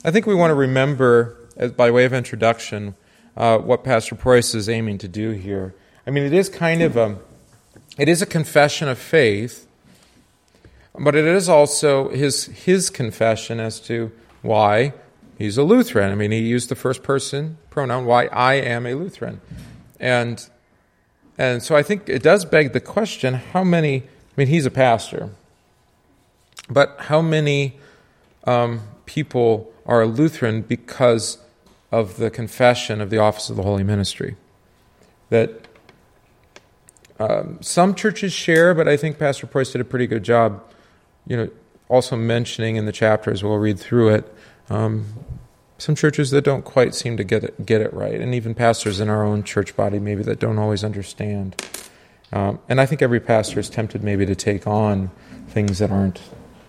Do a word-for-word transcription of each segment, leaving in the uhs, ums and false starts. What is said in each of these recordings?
I think we want to remember, as by way of introduction, uh, what Pastor Preuss is aiming to do here. I mean, it is kind of a, it is a confession of faith, but it is also his his confession as to why he's a Lutheran. I mean, he used the first person pronoun, why I am a Lutheran. And and so I think it does beg the question, how many, I mean, he's a pastor, but how many um, people are a Lutheran because of the confession of the office of the Holy Ministry? That um, some churches share, but I think Pastor Preuss did a pretty good job, you know, also mentioning in the chapter as we'll read through it, um, some churches that don't quite seem to get it, get it right, and even pastors in our own church body maybe that don't always understand. Um, and I think every pastor is tempted maybe to take on things that aren't,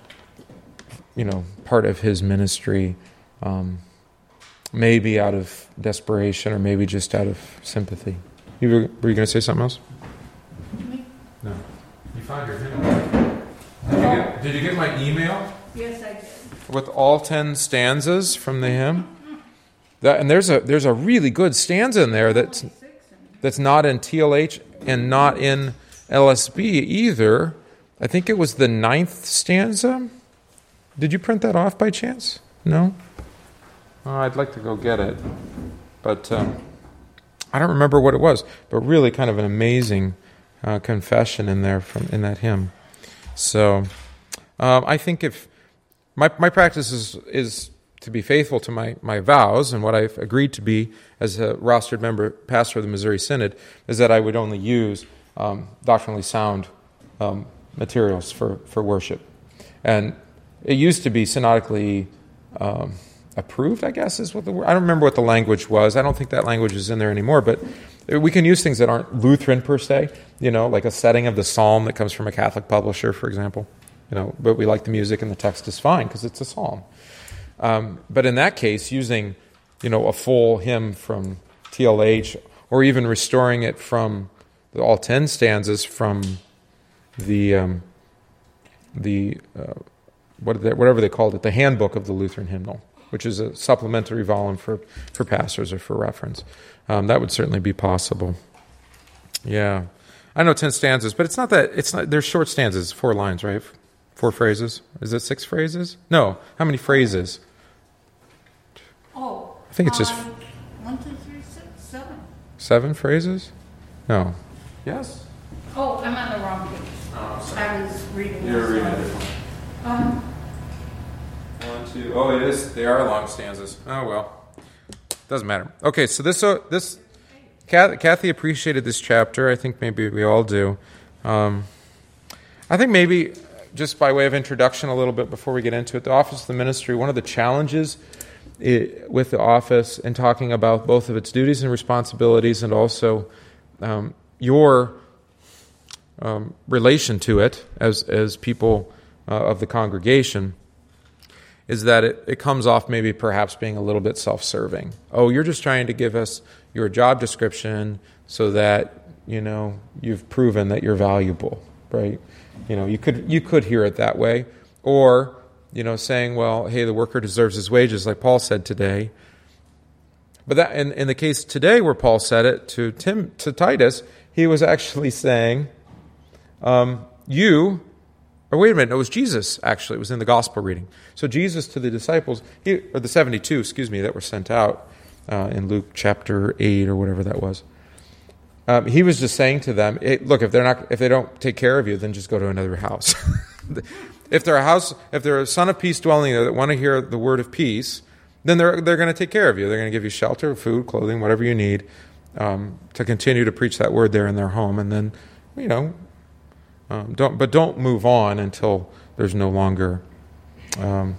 you know, part of his ministry, um, maybe out of desperation or maybe just out of sympathy. You were, were you going to say something else? Me? No. You found your hymn. Did you get, did you get my email? Yes, I did. With all ten stanzas from the hymn? That, and there's a there's a really good stanza in there that's that's not in T L H and not in L S B either. I think it was the ninth stanza. Did you print that off by chance? No? Oh, I'd like to go get it. But um, I don't remember what it was. But really kind of an amazing uh, confession in there from in that hymn. So um, I think if my my practice is is to be faithful to my, my vows, and what I've agreed to be as a rostered member, pastor of the Missouri Synod, is that I would only use um, doctrinally sound um, materials for, for worship. And it used to be synodically um, approved, I guess, is what the word. I don't remember what the language was. I don't think that language is in there anymore, but we can use things that aren't Lutheran per se, you know, like a setting of the psalm that comes from a Catholic publisher, for example. You know, but we like the music and the text is fine because it's a psalm. Um, but in that case, using, you know, a full hymn from T L H, or even restoring it from the, all ten stanzas from the um, the uh, what they, whatever they called it, the Handbook of the Lutheran Hymnal, which is a supplementary volume for, for pastors or for reference. Um, that would certainly be possible. Yeah, I know ten stanzas, but it's not that. It's not. They're short stanzas, four lines, right? Four phrases. Is it six phrases? No. How many phrases? Oh. I think it's just... Um, one, two, three, six, seven. Seven phrases? No. Yes? Oh, I'm on the wrong page. Oh, I'm sorry. I was reading You're this reading one. a different Um, one. Two. Oh, it is. They are long stanzas. Oh, well. Doesn't matter. Okay, so this... Uh, this Kathy appreciated this chapter. I think maybe we all do. Um, I think maybe... Just by way of introduction a little bit before we get into it, the office of the ministry, one of the challenges it, with the office and talking about both of its duties and responsibilities and also um, your um, relation to it as, as people uh, of the congregation is that it, it comes off maybe perhaps being a little bit self-serving. Oh, you're just trying to give us your job description so that, you know, you've proven that you're valuable, right? You know, you could you could hear it that way, or you know, saying, "Well, hey, the worker deserves his wages," like Paul said today. But that, in, in the case today, where Paul said it to Tim to Titus, he was actually saying, um, "You," or wait a minute, it was Jesus. Actually, it was in the gospel reading. So Jesus to the disciples, he, or the seventy-two, excuse me, that were sent out uh, in Luke chapter eight or whatever that was. Um, he was just saying to them, hey, look, if they're not, if they don't take care of you, then just go to another house. If they're a house, if they're a son of peace dwelling there that want to hear the word of peace, then they're they're going to take care of you. They're going to give you shelter, food, clothing, whatever you need um, to continue to preach that word there in their home. And then, you know, um, don't but don't move on until there's no longer um,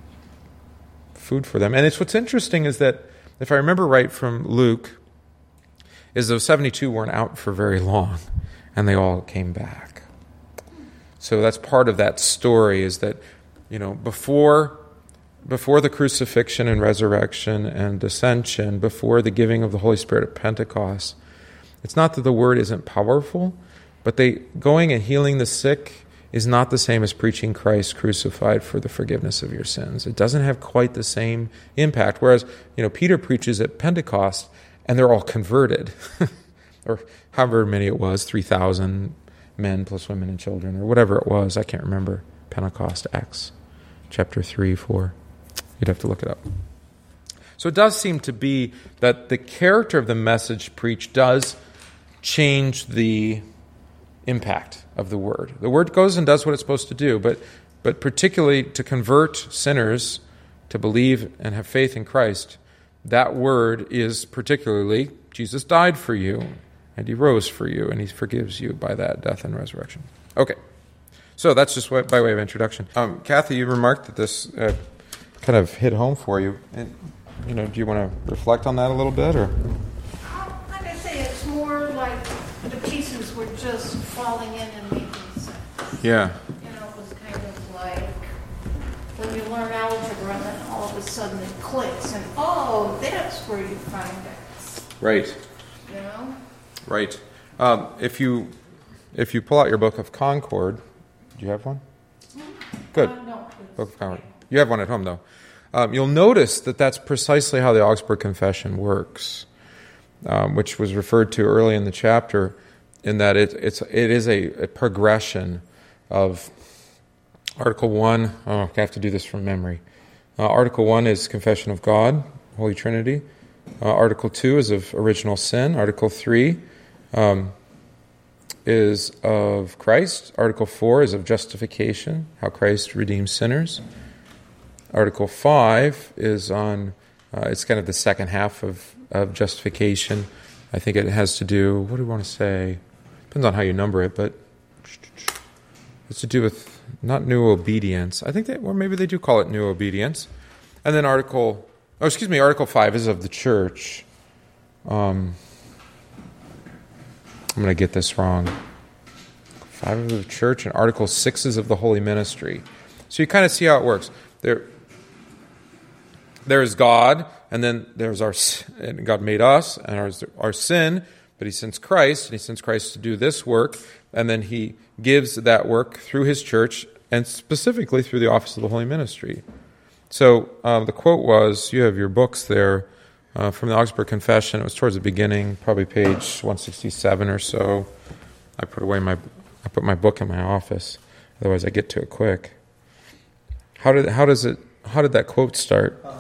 food for them. And it's what's interesting is that if I remember right from Luke, is those seventy-two weren't out for very long, and they all came back. So that's part of that story is that, you know, before before the crucifixion and resurrection and ascension, before the giving of the Holy Spirit at Pentecost, it's not that the word isn't powerful, but they going and healing the sick is not the same as preaching Christ crucified for the forgiveness of your sins. It doesn't have quite the same impact. Whereas, you know, Peter preaches at Pentecost, and they're all converted, or however many it was, three thousand men plus women and children, or whatever it was. I can't remember. Pentecost, Acts, chapter three, four. You'd have to look it up. So it does seem to be that the character of the message preached does change the impact of the word. The word goes and does what it's supposed to do, but but particularly to convert sinners to believe and have faith in Christ, that word is particularly, Jesus died for you, and he rose for you, and he forgives you by that death and resurrection. Okay, so that's just by way of introduction. Um, Kathy, you remarked that this uh, kind of hit home for you. And, you know, do you want to reflect on that a little bit, or? Uh, like I say, it's more like the pieces were just falling in and making sense. Yeah. You know, it was kind of like when you learn algebra and then all of a sudden it clicks and, oh, that's where you find X. Right. You know? Right. Um, if you if you pull out your Book of Concord, do you have one? Good. Uh, no. Book of Concord. You have one at home, though. Um, you'll notice that that's precisely how the Augsburg Confession works, um, which was referred to early in the chapter, in that it, it's it is a, a progression of Article one. Oh, I have to do this from memory. Uh, Article one is Confession of God, Holy Trinity. Uh, Article two is of original sin. Article three um, is of Christ. Article four is of justification, how Christ redeems sinners. Article five is on, uh, it's kind of the second half of, of justification. I think it has to do, what do we want to say? Depends on how you number it, but it's to do with not new obedience. I think that, or maybe they do call it new obedience. And then Article, oh, excuse me, Article five is of the church. Um, I'm going to get this wrong. five is of the church, and Article six is of the holy ministry. So you kind of see how it works. There, there is God, and then there's our, and God made us, and our, our sin, but he sends Christ, and he sends Christ to do this work, and then he gives that work through his church, and specifically through the office of the holy ministry. So um, the quote was, you have your books there, uh, from the Augsburg Confession. It was towards the beginning, probably page one sixty-seven or so. I put away my, I put my book in my office, otherwise I get to it quick. How did how does it how did that quote start? Uh,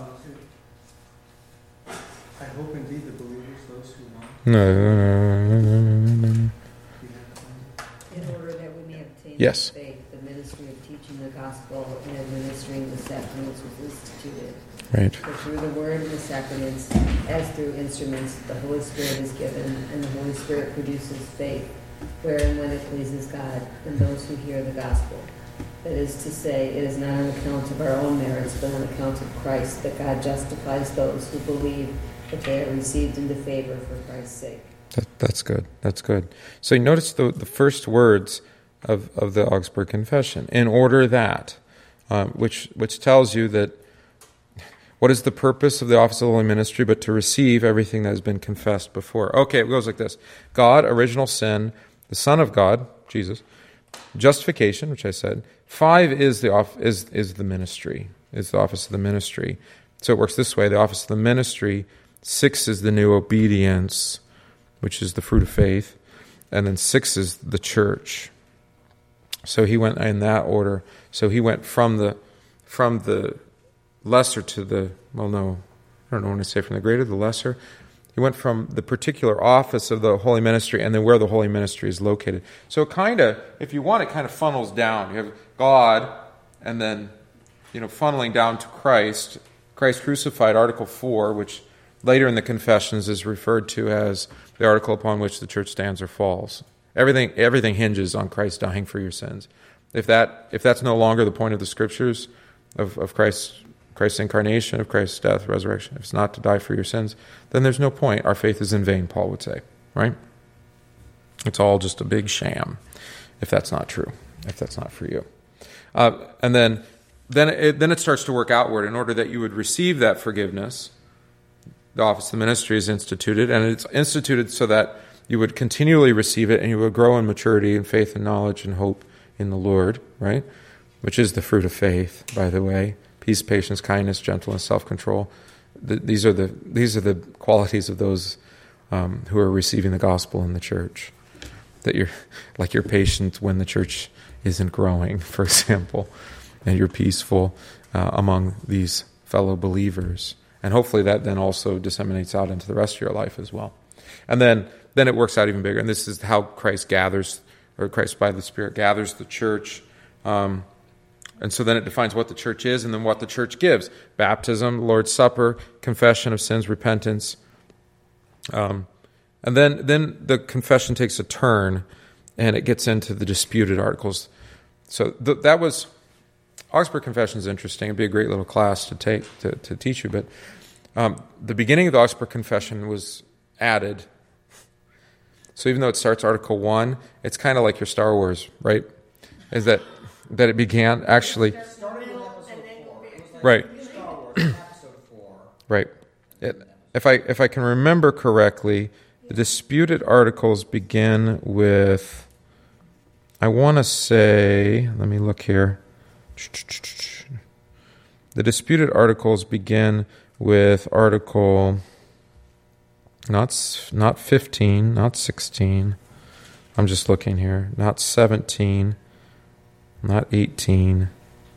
I hope indeed the believers, those who want. No, no, no, no, no, no. In order that we may obtain Yes. faith, the ministry of teaching the gospel and administering the sacraments was instituted. Right. For through the word and the sacraments, as through instruments, the Holy Spirit is given, and the Holy Spirit produces faith, where and when it pleases God and those who hear the gospel. That is to say, it is not on account of our own merits, but on account of Christ, that God justifies those who believe that they are received into favor for Christ's sake. That, that's good. That's good. So you notice the the first words of, of the Augsburg Confession, in order that, um, which which tells you that what is the purpose of the office of the holy ministry but to receive everything that has been confessed before. Okay, it goes like this. God, original sin, the Son of God, Jesus, justification, which I said. Five is the off, is is the ministry, is the office of the ministry. So it works this way, the office of the ministry. Six is the new obedience, which is the fruit of faith. And then six is the church. So he went in that order. So he went from the from the lesser to the, well, no, I don't know when to say from the greater to the lesser. He went from the particular office of the holy ministry and then where the holy ministry is located. So it kind of, if you want, it kind of funnels down. You have God and then, you know, funneling down to Christ. Christ crucified, Article four, which later in the Confessions is referred to as the article upon which the church stands or falls. Everything everything hinges on Christ dying for your sins. If that if that's no longer the point of the Scriptures, of, of Christ's Christ's incarnation, of Christ's death, resurrection, if it's not to die for your sins, then there's no point. Our faith is in vain, Paul would say, right? It's all just a big sham, if that's not true, if that's not for you. Uh, and then then it, then it starts to work outward. In order that you would receive that forgiveness, the office of the ministry is instituted, and it's instituted so that you would continually receive it, and you would grow in maturity and faith and knowledge and hope in the Lord, right? Which is the fruit of faith, by the way. Peace, patience, kindness, gentleness, self-control. The, these are the these are the qualities of those um, who are receiving the gospel in the church. That you're like you're patient when the church isn't growing, for example, and you're peaceful uh, among these fellow believers. And hopefully that then also disseminates out into the rest of your life as well. And then, then it works out even bigger. And this is how Christ gathers, or Christ by the Spirit gathers the church. Um, and so then it defines what the church is and then what the church gives. Baptism, Lord's Supper, confession of sins, repentance. Um, and then, then the confession takes a turn and it gets into the disputed articles. So th- that was... Augsburg Confession is interesting. It'd be a great little class to take to, to teach you. But um, the beginning of the Augsburg Confession was added. So even though it starts Article One, it's kind of like your Star Wars, right? Is that that it began actually? Right. Right. It, if I if I can remember correctly, the disputed articles begin with. I want to say. Let me look here. The disputed articles begin with article not not fifteen, not sixteen. I'm just looking here. Not seventeen, not eighteen.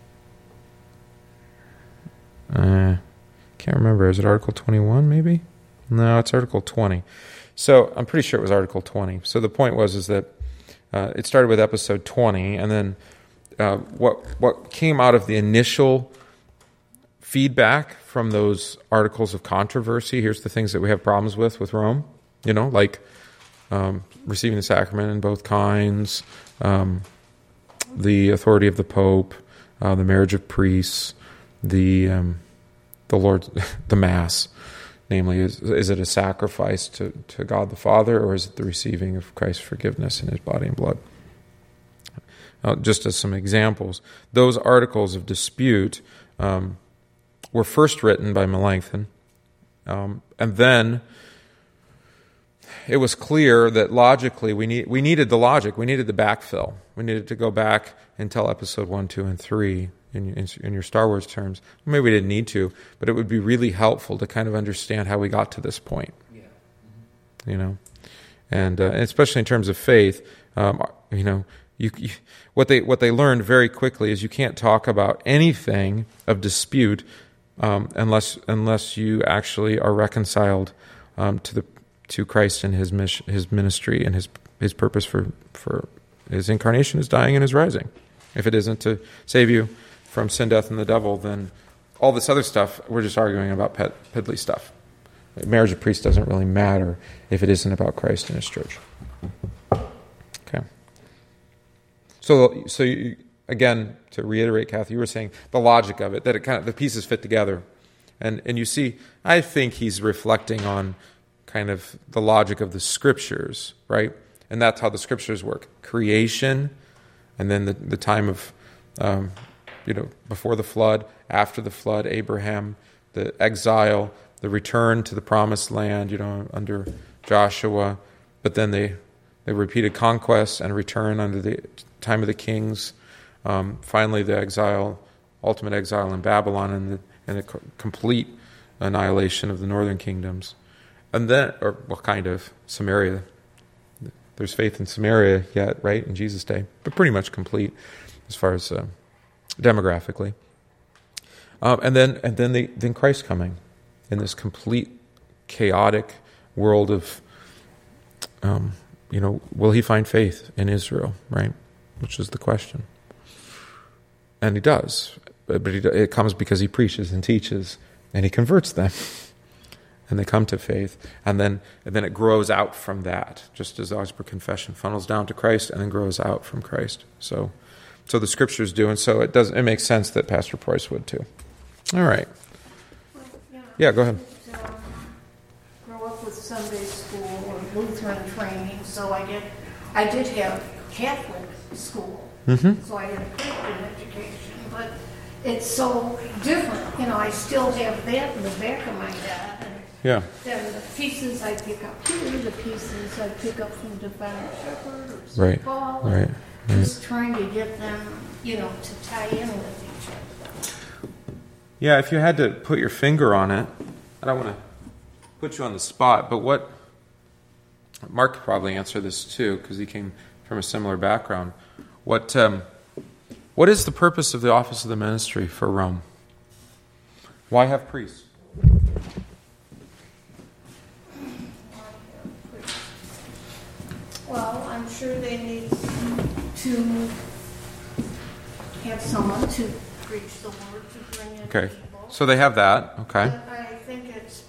Uh, can't remember. Is it article twenty-one maybe? No, it's article twenty. So I'm pretty sure it was article twenty. So the point was is that uh, it started with episode twenty, and then Uh, what what came out of the initial feedback from those articles of controversy, here's the things that we have problems with with Rome, you know, like um, receiving the sacrament in both kinds, um, the authority of the Pope, uh, the marriage of priests, the um, the Lord, the Mass, namely, is, is it a sacrifice to, to God the Father, or is it the receiving of Christ's forgiveness in his body and blood? Uh, just as some examples, those articles of dispute um, were first written by Melanchthon, um, and then it was clear that logically we need we needed the logic, we needed the backfill, we needed to go back and tell episode one, two, and three in, in, in your Star Wars terms. Maybe we didn't need to, but it would be really helpful to kind of understand how we got to this point. Yeah. Mm-hmm. You know, and, uh, and especially in terms of faith, um, you know. You, you, what they what they learned very quickly is you can't talk about anything of dispute um, unless unless you actually are reconciled um, to the to Christ and his mission, his ministry and his his purpose for, for his incarnation, his dying and his rising. If it isn't to save you from sin, death, and the devil, then all this other stuff we're just arguing about pet, piddly stuff. Marriage of priests doesn't really matter if it isn't about Christ and his church. Okay. So, so you, again, to reiterate, Kathy, you were saying the logic of it, that it kind of the pieces fit together, and and you see, I think he's reflecting on kind of the logic of the scriptures, right? And that's how the scriptures work: creation, and then the the time of, um, you know, before the flood, after the flood, Abraham, the exile, the return to the promised land, you know, under Joshua, but then they they repeated conquest and return under the time of the kings, um, finally the exile, ultimate exile in Babylon, and the, and the co- complete annihilation of the northern kingdoms. And then, or well, kind of, Samaria. There's faith in Samaria yet, right, in Jesus' day, but pretty much complete as far as uh, demographically. Um, and then, and then, the, then Christ coming in this complete chaotic world of, um, you know, will he find faith in Israel, right? Which is the question. And he does, but he, it comes because he preaches and teaches, and he converts them, and they come to faith, and then and then it grows out from that, just as the Augsburg Confession funnels down to Christ and then grows out from Christ. So, so the Scriptures do, and so it does. It makes sense that Pastor Preuss would too. All right. Well, yeah, Yeah, go ahead. Um, grow up with Sunday school and Lutheran training, so I did. I did have Catholic school, Mm-hmm. so I had a Christian education, but it's so different. You know, I still have that in the back of my head. And Yeah. then the pieces I pick up here, the pieces I pick up from Divine Shepherd or Saint Right. Paul. Right. Just trying to get them, you know, to tie in with each other. Yeah, if you had to put your finger on it, I don't want to put you on the spot, but what, Mark could probably answer this too, because he came from a similar background. What, um, what is the purpose of the office of the ministry for Rome? Why have priests? Well, I'm sure they need to have someone to preach the word, to bring in Okay, people. so they have that, okay. But I think it's,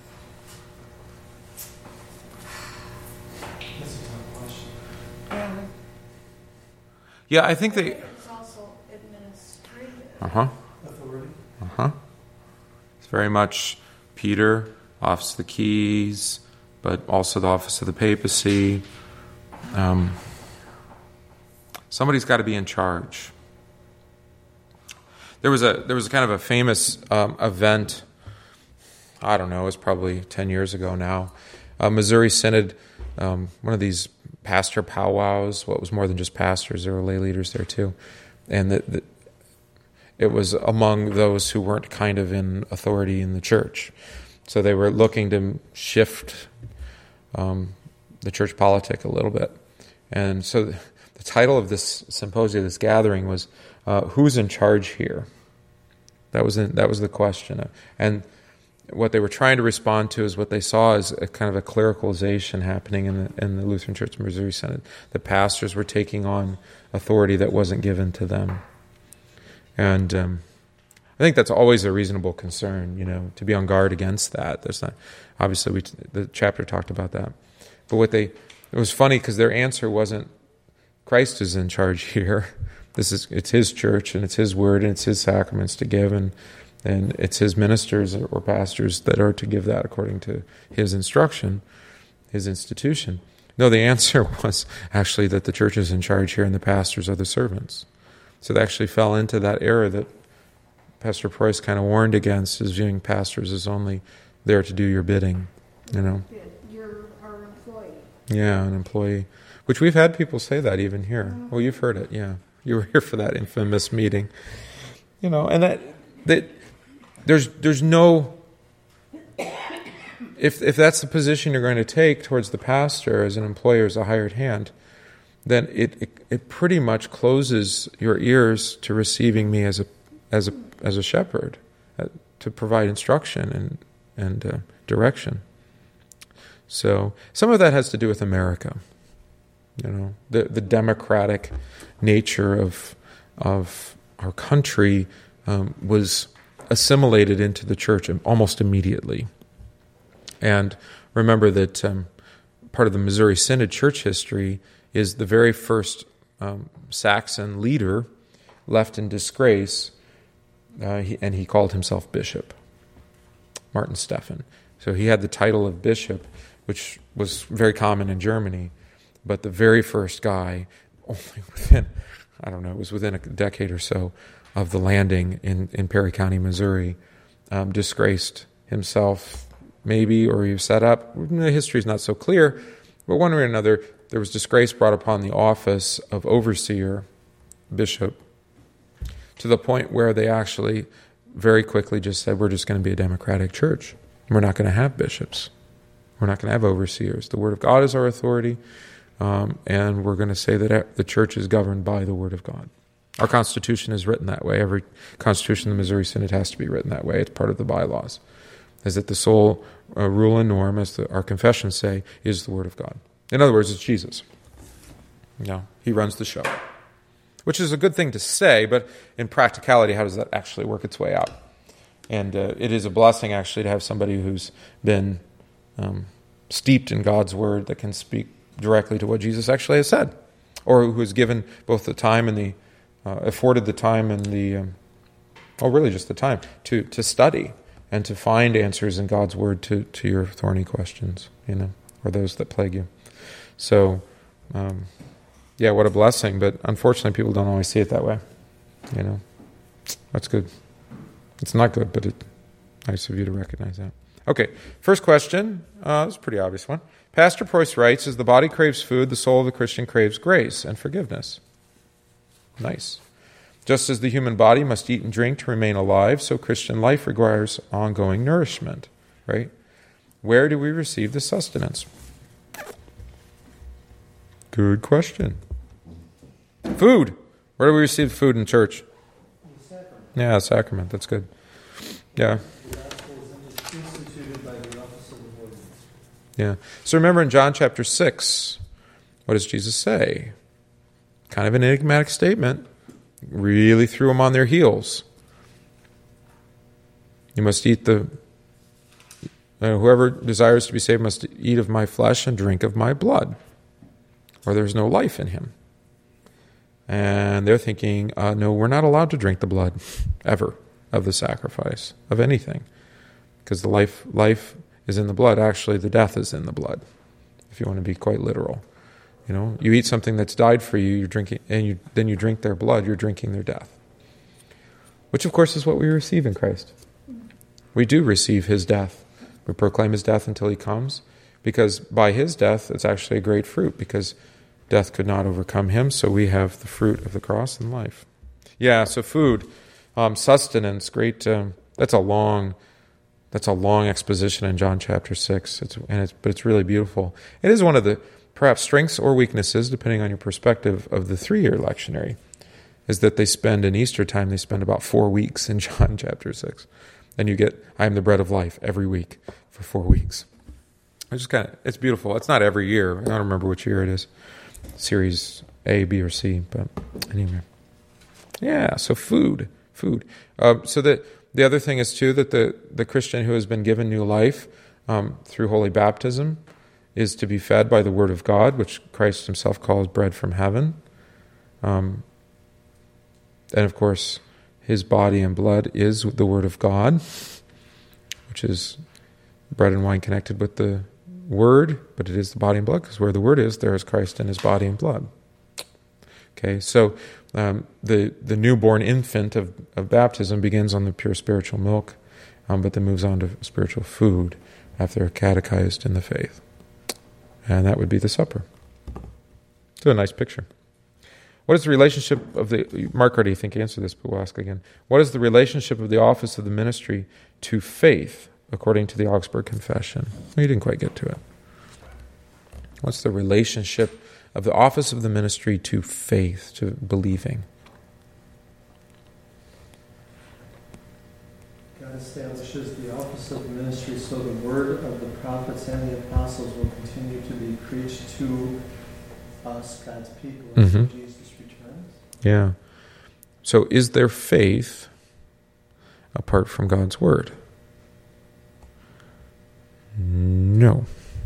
That's a tough question. um, Yeah, I think I they... think it's also administrative. Uh-huh, Authority? uh-huh. It's very much Peter, office of the keys, but also the office of the papacy. Um, somebody's got to be in charge. There was a there was a kind of a famous um, event. I don't know. It was probably ten years ago now. Uh, Missouri Synod, um, one of these pastor powwows. Well, it was more than just pastors. There were lay leaders there too, and the, the, it was among those who weren't kind of in authority in the church. So they were looking to shift um, the church politic a little bit. And so the title of this symposium, this gathering, was uh, "Who's in charge here?" That was in, that was the question. And what they were trying to respond to is what they saw as a kind of a clericalization happening in the, in the Lutheran Church Missouri Synod. The pastors were taking on authority that wasn't given to them. And um, I think that's always a reasonable concern, you know, to be on guard against that. There's not, obviously, we, the chapter talked about that. But what they, it was funny because their answer wasn't, Christ is in charge here. This is, it's his church and it's his word and it's his sacraments to give, and and it's his ministers or pastors that are to give that according to his instruction, his institution. No, the answer was actually that the church is in charge here and the pastors are the servants. So they actually fell into that error that Pastor Preuss kind of warned against, is viewing pastors as only there to do your bidding, you know. You're our employee. Yeah, an employee. Which we've had people say that even here. Well, you've heard it, yeah. You were here for that infamous meeting. You know, and that that there's there's no if if that's the position you're going to take towards the pastor as an employer, as a hired hand, then it it, it pretty much closes your ears to receiving me as a as a as a shepherd, uh, to provide instruction and and uh, direction. So some of that has to do with America. You know, the the democratic nature of of our country um, was assimilated into the church almost immediately. And remember that um, part of the Missouri Synod church history is the very first um, Saxon leader left in disgrace, uh, he, and he called himself bishop, Martin Stephan. So he had the title of bishop, which was very common in Germany. But the very first guy, only within, I don't know, it was within a decade or so of the landing in, in Perry County, Missouri, um, disgraced himself, maybe, or he was set up. The history is not so clear, but one way or another, there was disgrace brought upon the office of overseer, bishop, to the point where they actually very quickly just said, we're just going to be a democratic church. We're not going to have bishops. We're not going to have overseers. The Word of God is our authority. Um, and we're going to say that the church is governed by the Word of God. Our Constitution is written that way. Every Constitution of the Missouri Synod has to be written that way. It's part of the bylaws. Is that the sole uh, rule and norm, as the, our confessions say, is the Word of God. In other words, it's Jesus. You know, he runs the show. Which is a good thing to say, but in practicality, how does that actually work its way out? And uh, it is a blessing, actually, to have somebody who's been um, steeped in God's Word that can speak directly to what Jesus actually has said, or who has given both the time and the, uh, afforded the time and the, um, oh, really just the time to, to study and to find answers in God's Word to, to your thorny questions, you know, or those that plague you. So, um, yeah, what a blessing, but unfortunately people don't always see it that way, you know. That's good. It's not good, but it's nice of you to recognize that. Okay, first question, uh, it's a pretty obvious one. Pastor Preuss writes, as the body craves food, the soul of the Christian craves grace and forgiveness. Nice. Just as the human body must eat and drink to remain alive, so Christian life requires ongoing nourishment, right? Where do we receive the sustenance? Good question. Food. Where do we receive food in church? The sacrament. Yeah, sacrament. That's good. Yeah. The gospel is instituted by the office of the Lord. Yeah. So remember in John chapter six, what does Jesus say? Kind of an enigmatic statement. Really threw them on their heels. You must eat the... Uh, whoever desires to be saved must eat of my flesh and drink of my blood, or there's no life in him. And they're thinking, uh, no, we're not allowed to drink the blood, ever, of the sacrifice, of anything. Because the life life is in the blood. Actually, the death is in the blood, if you want to be quite literal. You know, you eat something that's died for you, you're drinking, and you then you drink their blood, you're drinking their death. Which, of course, is what we receive in Christ. We do receive his death. We proclaim his death until he comes, because by his death, it's actually a great fruit, because death could not overcome him, so we have the fruit of the cross and life. Yeah, so food, um, sustenance, great. Um, that's a long, that's a long exposition in John chapter six. It's and it's but it's really beautiful. It is one of the perhaps strengths or weaknesses, depending on your perspective, of the three-year lectionary, is that they spend in Easter time. They spend about four weeks in John chapter six, and you get "I am the bread of life" every week for four weeks. It's just kind of it's beautiful. It's not every year. I don't remember which year it is. Series A, B, or C, but anyway. Yeah, so food, food. Uh, so the the other thing is too that the the Christian who has been given new life um, through holy baptism is to be fed by the Word of God, which Christ himself calls bread from heaven. Um, and of course, his body and blood is the Word of God, which is bread and wine connected with the Word, but it is the body and blood, because where the Word is, there is Christ and his body and blood. Okay, so um, the the newborn infant of, of baptism begins on the pure spiritual milk, um, but then moves on to spiritual food after they're catechized in the faith. And that would be the supper. It's a nice picture. What is the relationship of the... Mark already, I think, answered this, but we'll ask again. What is the relationship of the office of the ministry to faith, according to the Augsburg Confession? Well, you didn't quite get to it. What's the relationship of the office of the ministry to faith, to believing? God establishes the office of the ministry so the word of the prophets and the apostles will continue to be preached to us, God's people, until Mm-hmm. Jesus returns. Yeah. So is there faith apart from God's word? No.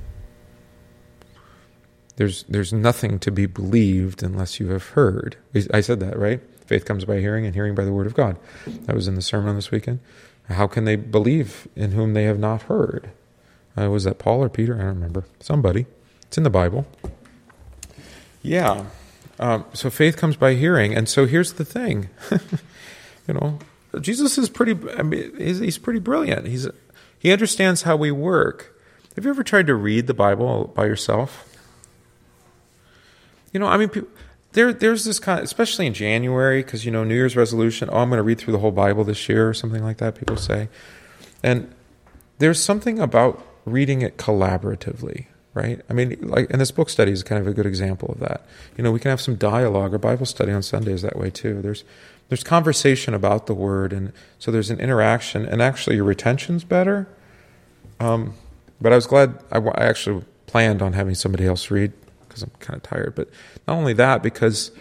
There's there's nothing to be believed unless you have heard. I said that, right? Faith comes by hearing, and hearing by the word of God. That was in the sermon this weekend. How can they believe in whom they have not heard? Uh, was that Paul or Peter? I don't remember. Somebody. It's in the Bible. Yeah. Um, so faith comes by hearing, and so here's the thing. you know, Jesus is pretty. I mean, he's, he's pretty brilliant. He's he understands how we work. Have you ever tried to read the Bible by yourself? You know, I mean, people, there there's this kind of, especially in January, because you know, New Year's resolution. Oh, I'm going to read through the whole Bible this year, or something like that. People say, and there's something about reading it collaboratively. Right? I mean, like, and this book study is kind of a good example of that. You know, we can have some dialogue or Bible study on Sundays that way too. There's there's conversation about the Word, and so there's an interaction, and actually your retention's better. Um, but I was glad, I, I actually planned on having somebody else read, because I'm kind of tired. But not only that, because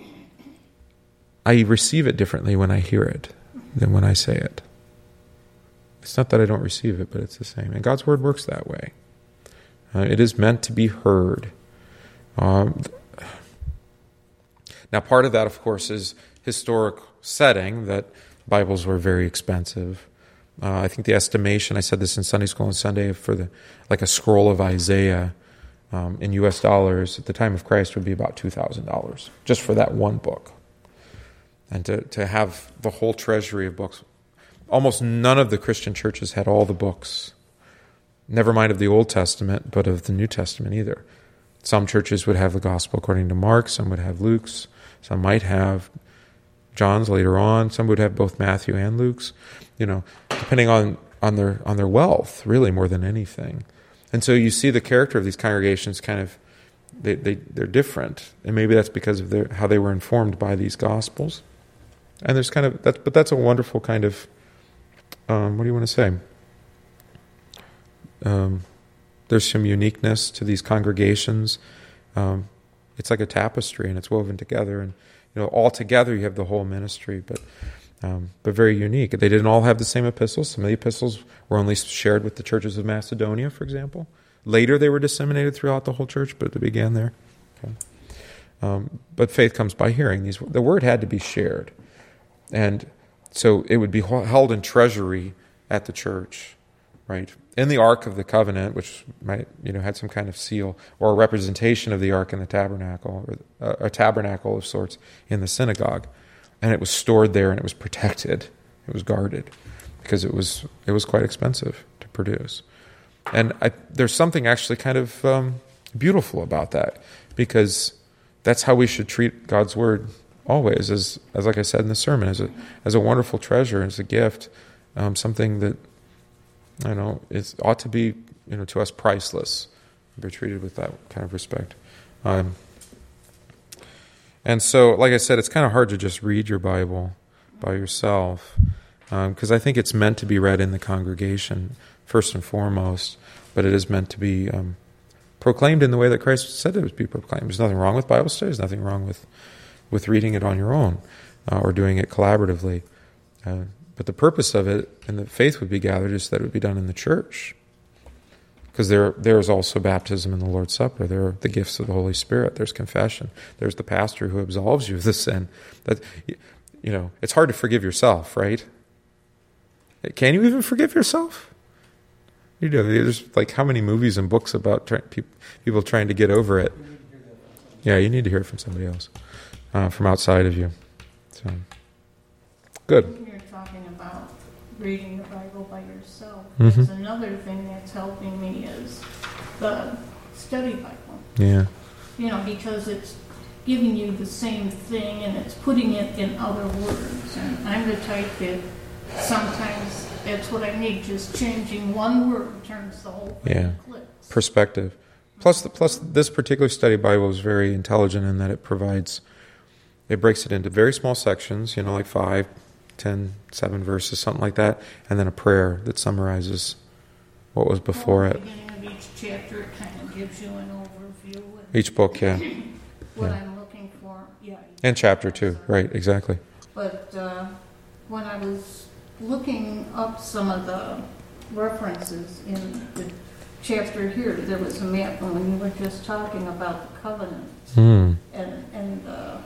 I receive it differently when I hear it than when I say it. It's not that I don't receive it, but it's the same. And God's Word works that way. Uh, it is meant to be heard. Um, now, part of that, of course, is historic setting, that Bibles were very expensive. Uh, I think the estimation, I said this in Sunday school on Sunday, for the like a scroll of Isaiah um, in U S dollars at the time of Christ would be about two thousand dollars, just for that one book. And to, to have the whole treasury of books. Almost none of the Christian churches had all the books. Never mind of the Old Testament, but of the New Testament either. Some churches would have the Gospel according to Mark, some would have Luke's, some might have John's later on. Some would have both Matthew and Luke's, you know, depending on, on their on their wealth, really, more than anything. And so you see the character of these congregations kind of, they, they, they're different. And maybe that's because of their, how they were informed by these Gospels. And there's kind of, that's, but that's a wonderful kind of, um, what do you want to say? Um, there's some uniqueness to these congregations. Um, it's like a tapestry, and it's woven together. And, you know, all together you have the whole ministry, but um, but very unique. They didn't all have the same epistles. Some of the epistles were only shared with the churches of Macedonia, for example. Later they were disseminated throughout the whole church, but they began there. Okay. Um, but faith comes by hearing. These the word had to be shared. And so it would be held in treasury at the church, right? In the Ark of the Covenant, which might, you know, had some kind of seal or a representation of the Ark in the tabernacle, or a, a tabernacle of sorts in the synagogue. And it was stored there, and it was protected. It was guarded because it was it was quite expensive to produce. And I, there's something actually kind of um, beautiful about that, because that's how we should treat God's Word always, as as like I said in the sermon, as a as a wonderful treasure, as a gift, um, something that, I know, it ought to be, you know, to us priceless. Be treated with that kind of respect. Um, and so, like I said, it's kind of hard to just read your Bible by yourself, because um, I think it's meant to be read in the congregation first and foremost, but it is meant to be um, proclaimed in the way that Christ said it would be proclaimed. There's nothing wrong with Bible study. There's nothing wrong with with reading it on your own uh, or doing it collaboratively. Uh, But the purpose of it, and the faith would be gathered, is that it would be done in the church. Because there, there is also baptism in the Lord's Supper. There are the gifts of the Holy Spirit. There's confession. There's the pastor who absolves you of the sin. That, you know, it's hard to forgive yourself, right? Can you even forgive yourself? You know, there's like how many movies and books about try, people trying to get over it. Yeah, you need to hear it from somebody else, uh, from outside of you. So, good. Talking about reading the Bible by yourself. Mm-hmm. There's another thing that's helping me is the study Bible. Yeah. You know, because it's giving you the same thing and it's putting it in other words. And I'm the type that sometimes that's what I need. Just changing one word turns the whole thing. Yeah. Clicks. Perspective. Plus, the, plus this particular study Bible is very intelligent in that it provides, it breaks it into very small sections, you know, like five, ten, seven verses, something like that, and then a prayer that summarizes what was before well, it. At the beginning of each chapter, it kind of gives you an overview. Each book, yeah. What yeah. I'm looking for, yeah. And chapter two, right, exactly. But uh, when I was looking up some of the references in the chapter here, there was a map, and when you were just talking about the covenant, Mm. and, and uh,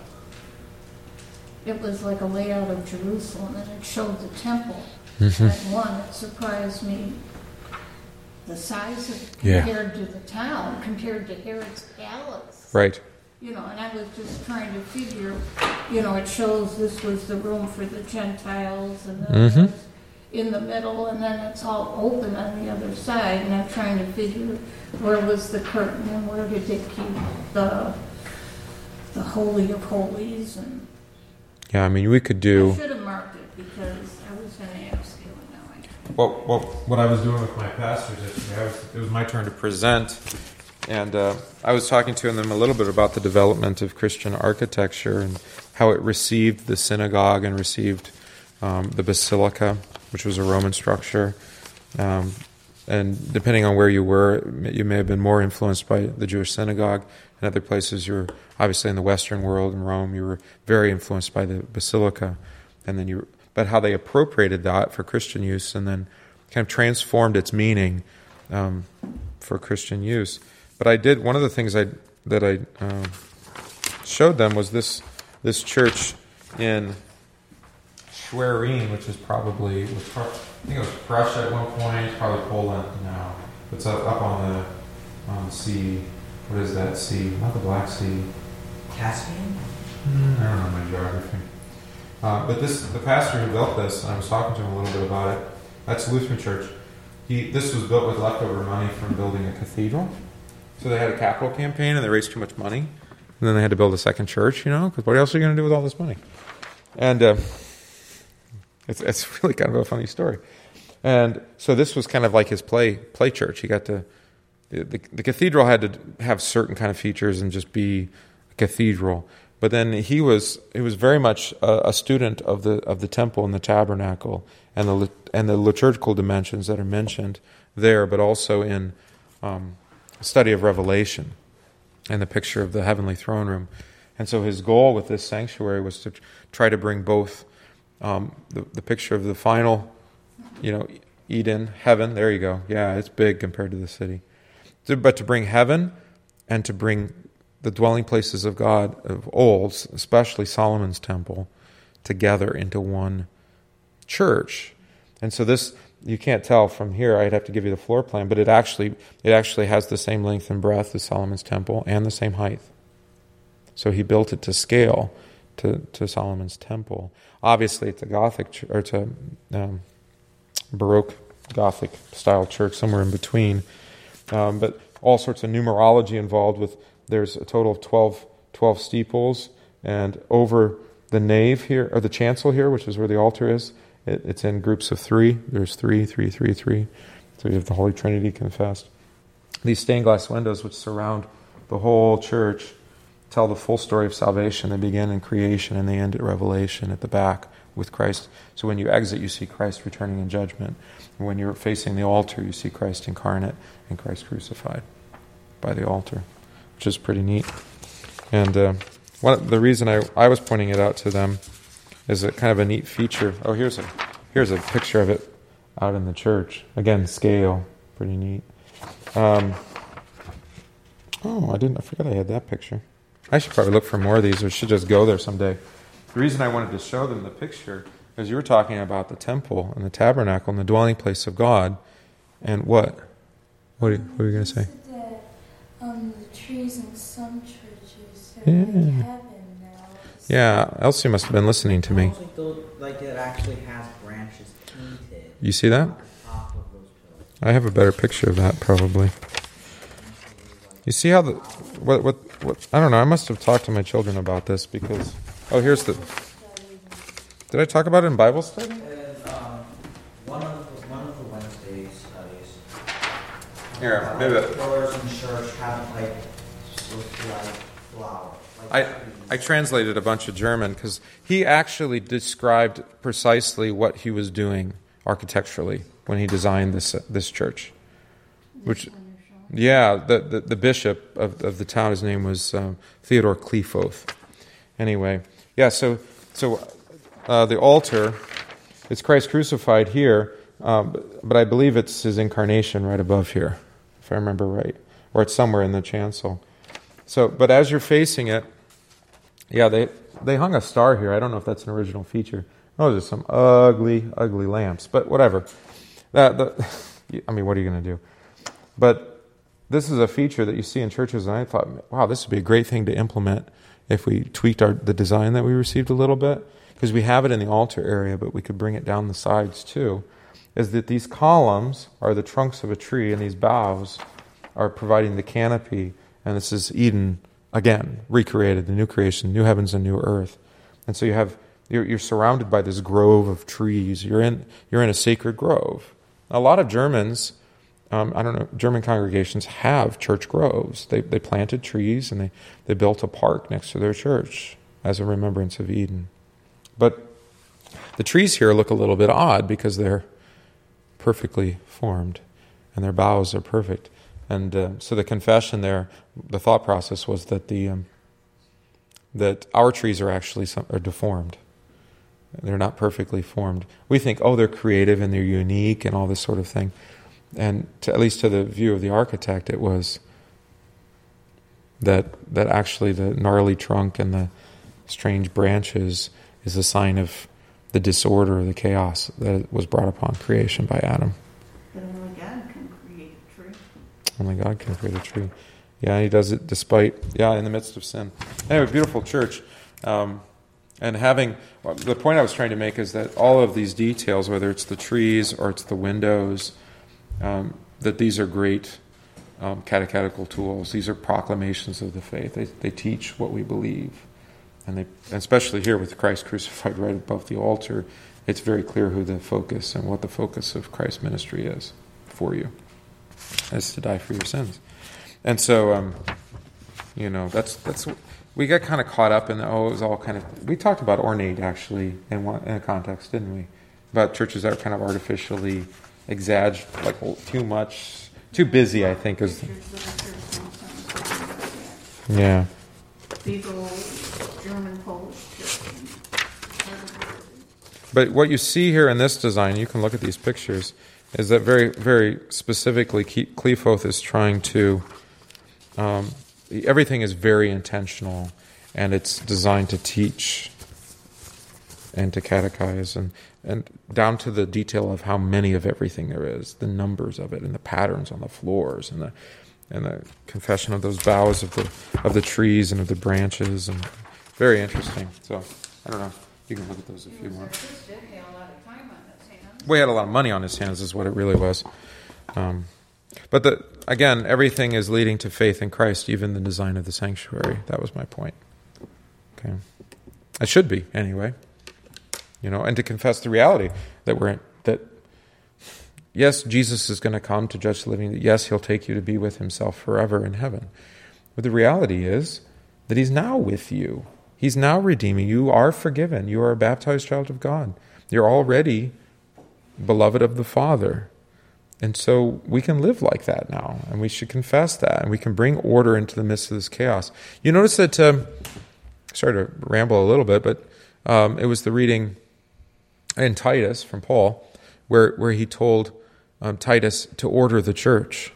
it was like a layout of Jerusalem, and it showed the temple. Mm-hmm. And one, it surprised me, the size of it Yeah. compared to the town, compared to Herod's palace. Right. You know, and I was just trying to figure, you know, it shows this was the room for the Gentiles, and then Mhm. it's in the middle, and then it's all open on the other side, and I'm trying to figure where was the curtain, and where did they keep the, the Holy of Holies, and Yeah, I mean, we could do... I should have marked it, because I was going to ask you, and now I... Well, well, what I was doing with my pastors yesterday, I was, it was my turn to present, and uh, I was talking to them a little bit about the development of Christian architecture and how it received the synagogue and received um, the basilica, which was a Roman structure. Um, and depending on where you were, you may have been more influenced by the Jewish synagogue. In other places, you were obviously in the Western world, in Rome, you were very influenced by the basilica. And then you, but how they appropriated that for Christian use and then kind of transformed its meaning um, for Christian use. But I did, one of the things I that I uh, showed them was this this church in Schwerin, which is probably, was pro- I think it was Prussia at one point, probably Poland now. It's up, up on the on the sea. What is that sea? Not the Black Sea. Caspian? Mm, I don't know my geography. Uh, but this, the pastor who built this, and I was talking to him a little bit about it. That's Lutheran Church. He, this was built with leftover money from building a cathedral. So they had a capital campaign, and they raised too much money, and then they had to build a second church. You know, because what else are you going to do with all this money? And uh, it's it's really kind of a funny story. And so this was kind of like his play play church. He got to the, the, the cathedral had to have certain kind of features and just be a cathedral. But then he was he was very much a, a student of the of the temple and the tabernacle and the and the liturgical dimensions that are mentioned there, but also in um, study of Revelation and the picture of the heavenly throne room. And so his goal with this sanctuary was to try to bring both um, the, the picture of the final, you know, Eden, heaven. There you go. Yeah, it's big compared to the city. To, but to bring heaven and to bring the dwelling places of God of old, especially Solomon's temple, together into one church. And so this, you can't tell from here, I'd have to give you the floor plan, but it actually it actually has the same length and breadth as Solomon's temple and the same height. So he built it to scale to, to Solomon's temple. Obviously it's a Gothic, ch- or it's a um, Baroque Gothic style church, somewhere in between. Um, but all sorts of numerology involved with, there's a total of twelve, twelve steeples, and over the nave here, or the chancel here, which is where the altar is, it, it's in groups of three. There's three, three, three, three. Three of the Holy Trinity confessed. These stained glass windows which surround the whole church tell the full story of salvation. They begin in creation and they end at Revelation at the back with Christ. So when you exit, you see Christ returning in judgment. And when you're facing the altar, you see Christ incarnate and Christ crucified by the altar, which is pretty neat. And uh, one, the reason I, I was pointing it out to them is a kind of a neat feature. Oh, here's a here's a picture of it out in the church. Again, scale, pretty neat. Um, oh, I didn't. I forgot I had that picture. I should probably look for more of these, or should just go there someday. The reason I wanted to show them the picture is you were talking about the temple and the tabernacle and the dwelling place of God, and what? What are you, what are you going to say? That, um, the trees in some churches are Yeah. like heaven now. Yeah, Elsie must have been listening to me. Almost like, those, like it actually has branches painted You see that? on top of those pillars. I have a better picture of that, probably. You see how the what what what? I don't know. I must have talked to my children about this because. Oh, here's the. Did I talk about it in Bible study? And, um, one of the, one of the Wednesday studies. Here, uh, maybe like that- pillars in church have like supposed to be like flowers. Like I trees. I translated a bunch of German because he actually described precisely what he was doing architecturally when he designed this uh, this church. Which, yeah, the the, the bishop of, of the town, his name was um, Theodore Kleefoth. Anyway, yeah, so so uh, the altar, it's Christ crucified here, um, but, but I believe it's his incarnation right above here, if I remember right, or it's somewhere in the chancel. So, but as you're facing it, yeah, they they hung a star here. I don't know if that's an original feature. Oh, there's some ugly, ugly lamps, but whatever. That the, I mean, what are you going to do? But this is a feature that you see in churches, and I thought, wow, this would be a great thing to implement if we tweaked our the design that we received a little bit, because we have it in the altar area, but we could bring it down the sides too, is that these columns are the trunks of a tree, and these boughs are providing the canopy, and this is Eden, again, recreated, the new creation, new heavens and new earth. And so you have, you're, you're surrounded by this grove of trees. You're in, you're in a sacred grove. A lot of Germans, Um, I don't know, German congregations have church groves. They they planted trees and they, they built a park next to their church as a remembrance of Eden. But the trees here look a little bit odd because they're perfectly formed and their boughs are perfect. And uh, so the confession there, the thought process was that the um, that our trees are actually some, are deformed. They're not perfectly formed. We think, oh, they're creative and they're unique and all this sort of thing. And to, at least to the view of the architect, it was that that actually the gnarly trunk and the strange branches is a sign of the disorder, the chaos that was brought upon creation by Adam. But only God can create a tree. Only God can create a tree. Yeah, and he does it despite, yeah, in the midst of sin. Anyway, beautiful church. Um, and having, well, the point I was trying to make is that all of these details, whether it's the trees or it's the windows, Um, that these are great um, catechetical tools. These are proclamations of the faith. They, they teach what we believe. And they, especially here with Christ crucified right above the altar, it's very clear who the focus and what the focus of Christ's ministry is for you. Is to die for your sins. And so, um, you know, that's that's we got kind of caught up in, oh, it was all kind of, we talked about ornate actually in one, in a context, didn't we? About churches that are kind of artificially exaggerated, like too much, too busy, I think. is Yeah. Big old German Polish church. But what you see here in this design, you can look at these pictures, is that very, very specifically, Qliphoth is trying to, um, everything is very intentional, and it's designed to teach and to catechize, and, and down to the detail of how many of everything there is, the numbers of it, and the patterns on the floors, and the and the confession of those boughs of the of the trees and of the branches, and very interesting. So, I don't know. You can look at those if you want. We had a lot of money on his hands, is what it really was. Um, but the, again, everything is leading to faith in Christ, even the design of the sanctuary. That was my point. Okay, it should be anyway. You know, and to confess the reality that we're in, that yes, Jesus is going to come to judge the living. Yes, he'll take you to be with himself forever in heaven. But the reality is that he's now with you. He's now redeeming you. You are forgiven. You are a baptized child of God. You're already beloved of the Father. And so we can live like that now, and we should confess that, and we can bring order into the midst of this chaos. You notice that, um, sorry to ramble a little bit, but um, it was the reading in Titus from Paul, where, where he told um, Titus to order the church,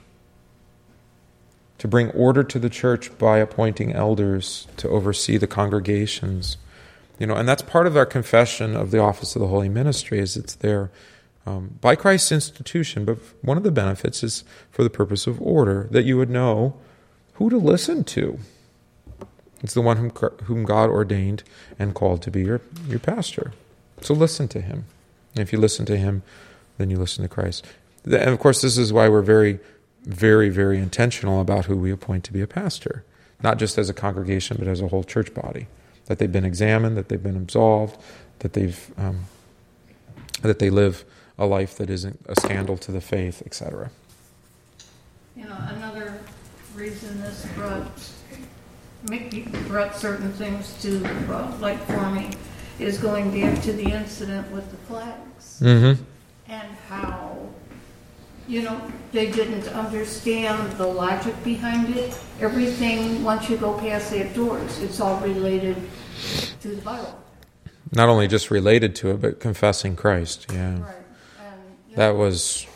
to bring order to the church by appointing elders to oversee the congregations. You know, and that's part of our confession of the office of the holy ministry, is it's there um, by Christ's institution, but one of the benefits is for the purpose of order, that you would know who to listen to. It's the one whom, whom God ordained and called to be your, your pastor. So listen to him. And if you listen to him, then you listen to Christ. And of course, this is why we're very, very, very intentional about who we appoint to be a pastor. Not just as a congregation, but as a whole church body. That they've been examined, that they've been absolved, that they've um, that they live a life that isn't a scandal to the faith, et cetera. You know, another reason this brought brought certain things to uh, light for me is going back to the incident with the flags, mm-hmm. and how, you know, they didn't understand the logic behind it. Everything, once you go past that doors, it's all related to the Bible. Not only just related to it, but confessing Christ. Yeah, Right. And, you that know, was,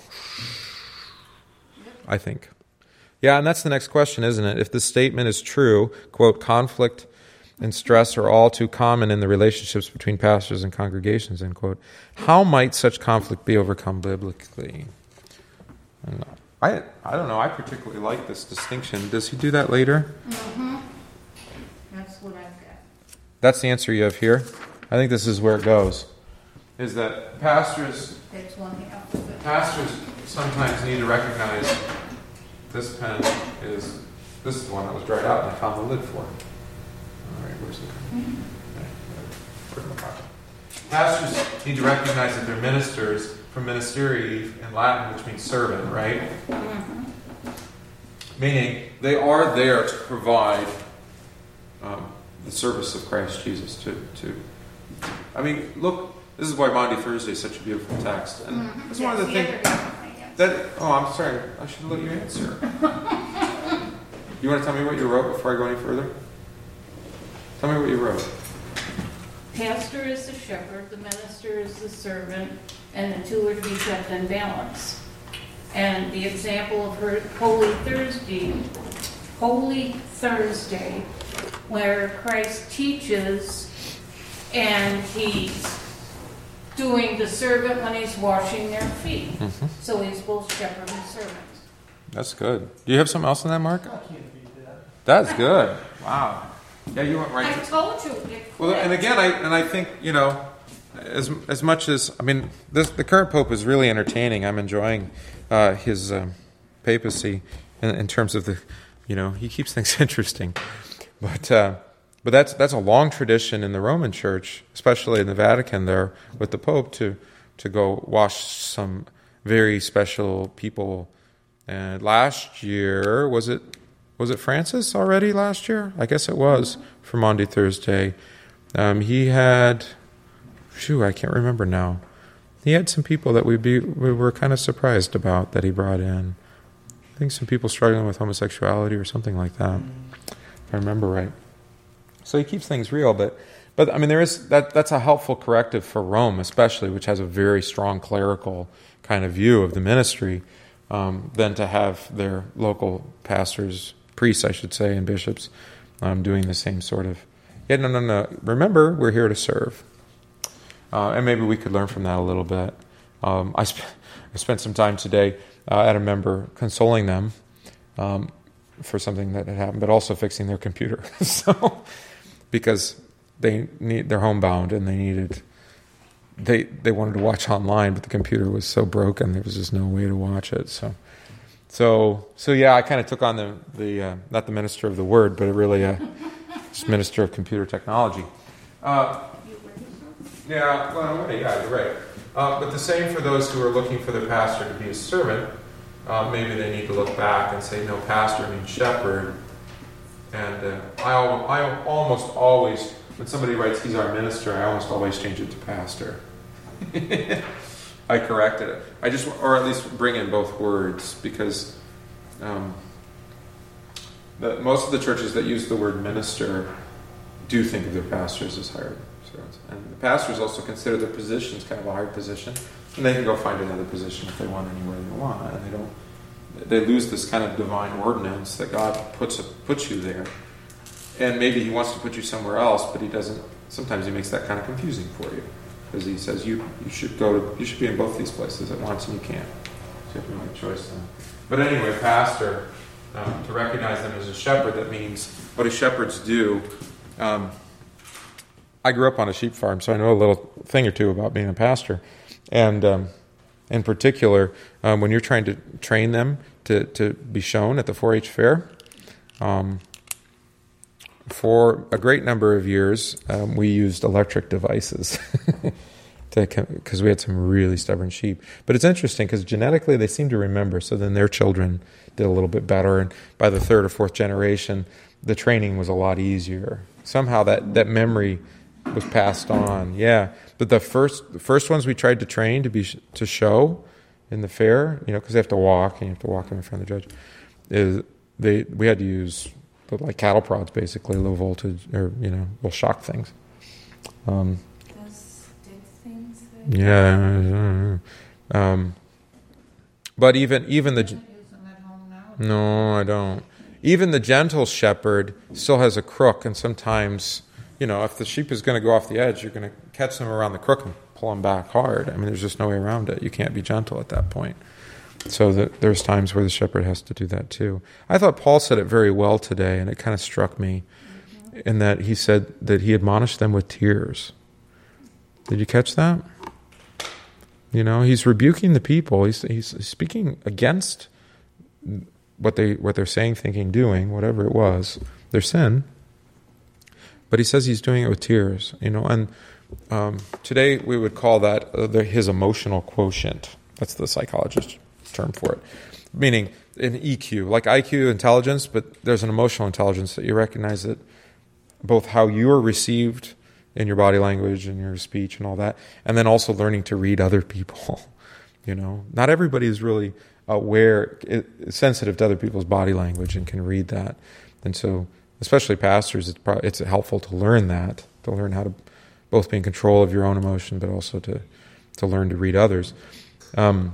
I think. Yeah, and that's the next question, isn't it? If the statement is true, quote, conflict and stress are all too common in the relationships between pastors and congregations, end quote, how might such conflict be overcome biblically? I don't know. I, I don't know. I particularly like this distinction. Does he do that later? Mm-hmm. That's what I've got. That's the answer you have here. I think this is where it goes. Is that pastors That's one half of it. pastors sometimes need to recognize this pen is this is the one that was dried out and I found the lid for it. All right, where's the Mm-hmm. Where's my pocket? Pastors need to recognize that they're ministers from ministeri in Latin, which means servant, right? Mm-hmm. Meaning they are there to provide um, the service of Christ Jesus. To, to, I mean, look, this is why Maundy Thursday is such a beautiful text, and Mm-hmm. it's one of the things that. Oh, I'm sorry. I should let you answer. You want to tell me what you wrote before I go any further? Tell me what you wrote. Pastor is the shepherd, the minister is the servant, and the two are to be kept in balance. And the example of her Holy Thursday, Holy Thursday, where Christ teaches and he's doing the servant when he's washing their feet. Mm-hmm. So he's both shepherd and servant. That's good. Do you have something else on that, Mark? I can't beat that. That's good. Wow. Yeah, you went right I to... told you. It Well, and again, I and I think, you know, as as much as, I mean, this, the current Pope is really entertaining. I'm enjoying uh, his um, papacy in, in terms of the, you know, he keeps things interesting. But, uh, but that's that's a long tradition in the Roman Church, especially in the Vatican there with the Pope, to to go wash some very special people. And last year, was it was it Francis already last year? I guess it was for Maundy Thursday. Um, he had, phew, I can't remember now. He had some people that we'd be, we were kind of surprised about that he brought in. I think some people struggling with homosexuality or something like that, if I remember right. So he keeps things real, but, but I mean, there is that. That's a helpful corrective for Rome, especially, which has a very strong clerical kind of view of the ministry, um, than to have their local pastors, priests, I should say, and bishops um, doing the same sort of. Yeah, no, no, no. Remember, we're here to serve. Uh, and maybe we could learn from that a little bit. Um, I, sp- I spent some time today uh, at a member consoling them um, for something that had happened, but also fixing their computer. So, because they need they're homebound and they needed they they wanted to watch online, but the computer was so broken there was just no way to watch it. So, so so yeah, I kind of took on the the uh, not the minister of the word, but really a just minister of computer technology. Uh, Yeah, well, yeah, you're right. Uh, but the same for those who are looking for their pastor to be a servant. Uh, maybe they need to look back and say, no, pastor means shepherd. And uh, I, al- I almost always, when somebody writes, he's our minister, I almost always change it to pastor. I corrected it. I just, or at least bring in both words, because um, the, most of the churches that use the word minister do think of their pastors as hired. And the pastors also consider their positions kind of a hard position, and they can go find another position if they want anywhere they want, and they don't. They lose this kind of divine ordinance that God puts a, puts you there, and maybe He wants to put you somewhere else, but He doesn't. Sometimes He makes that kind of confusing for you, because He says you you should go to you should be in both these places at once, and you can't. So you have to make a choice then. But anyway, pastor, um, to recognize them as a shepherd, that means what do shepherds do? Um, I grew up on a sheep farm, so I know a little thing or two about being a pastor. And um, in particular, um, when you're trying to train them to, to be shown at the four H fair, um, for a great number of years, um, we used electric devices because we had some really stubborn sheep. But it's interesting because genetically they seem to remember, so then their children did a little bit better. And by the third or fourth generation, the training was a lot easier. Somehow that, that memory was passed on, yeah. But the first the first ones we tried to train to be to show in the fair, you know, because they have to walk and you have to walk them in front of the judge. Is they we had to use like cattle prods, basically low voltage or you know, little shock things. Um, Those stick things. Yeah. Um, but even even the Use them at home now. no, I don't. Even the gentle shepherd still has a crook, and sometimes. You know, if the sheep is going to go off the edge, you're going to catch them around the crook and pull them back hard. I mean, there's just no way around it. You can't be gentle at that point. So the, there's times where the shepherd has to do that too. I thought Paul said it very well today, and it kind of struck me mm-hmm. in that he said that he admonished them with tears. Did you catch that? You know, he's rebuking the people. He's, he's speaking against what, they, what they're saying, thinking, doing, whatever it was, their sin. But he says he's doing it with tears, you know. And um, today we would call that uh, the, his emotional quotient. That's the psychologist term for it. Meaning an E Q, like I Q intelligence, but there's an emotional intelligence that you recognize that both how you are received in your body language and your speech and all that, and then also learning to read other people, you know. Not everybody is really aware, sensitive to other people's body language and can read that. And so... especially pastors, it's probably, it's helpful to learn that, to learn how to both be in control of your own emotion, but also to, to learn to read others. Um,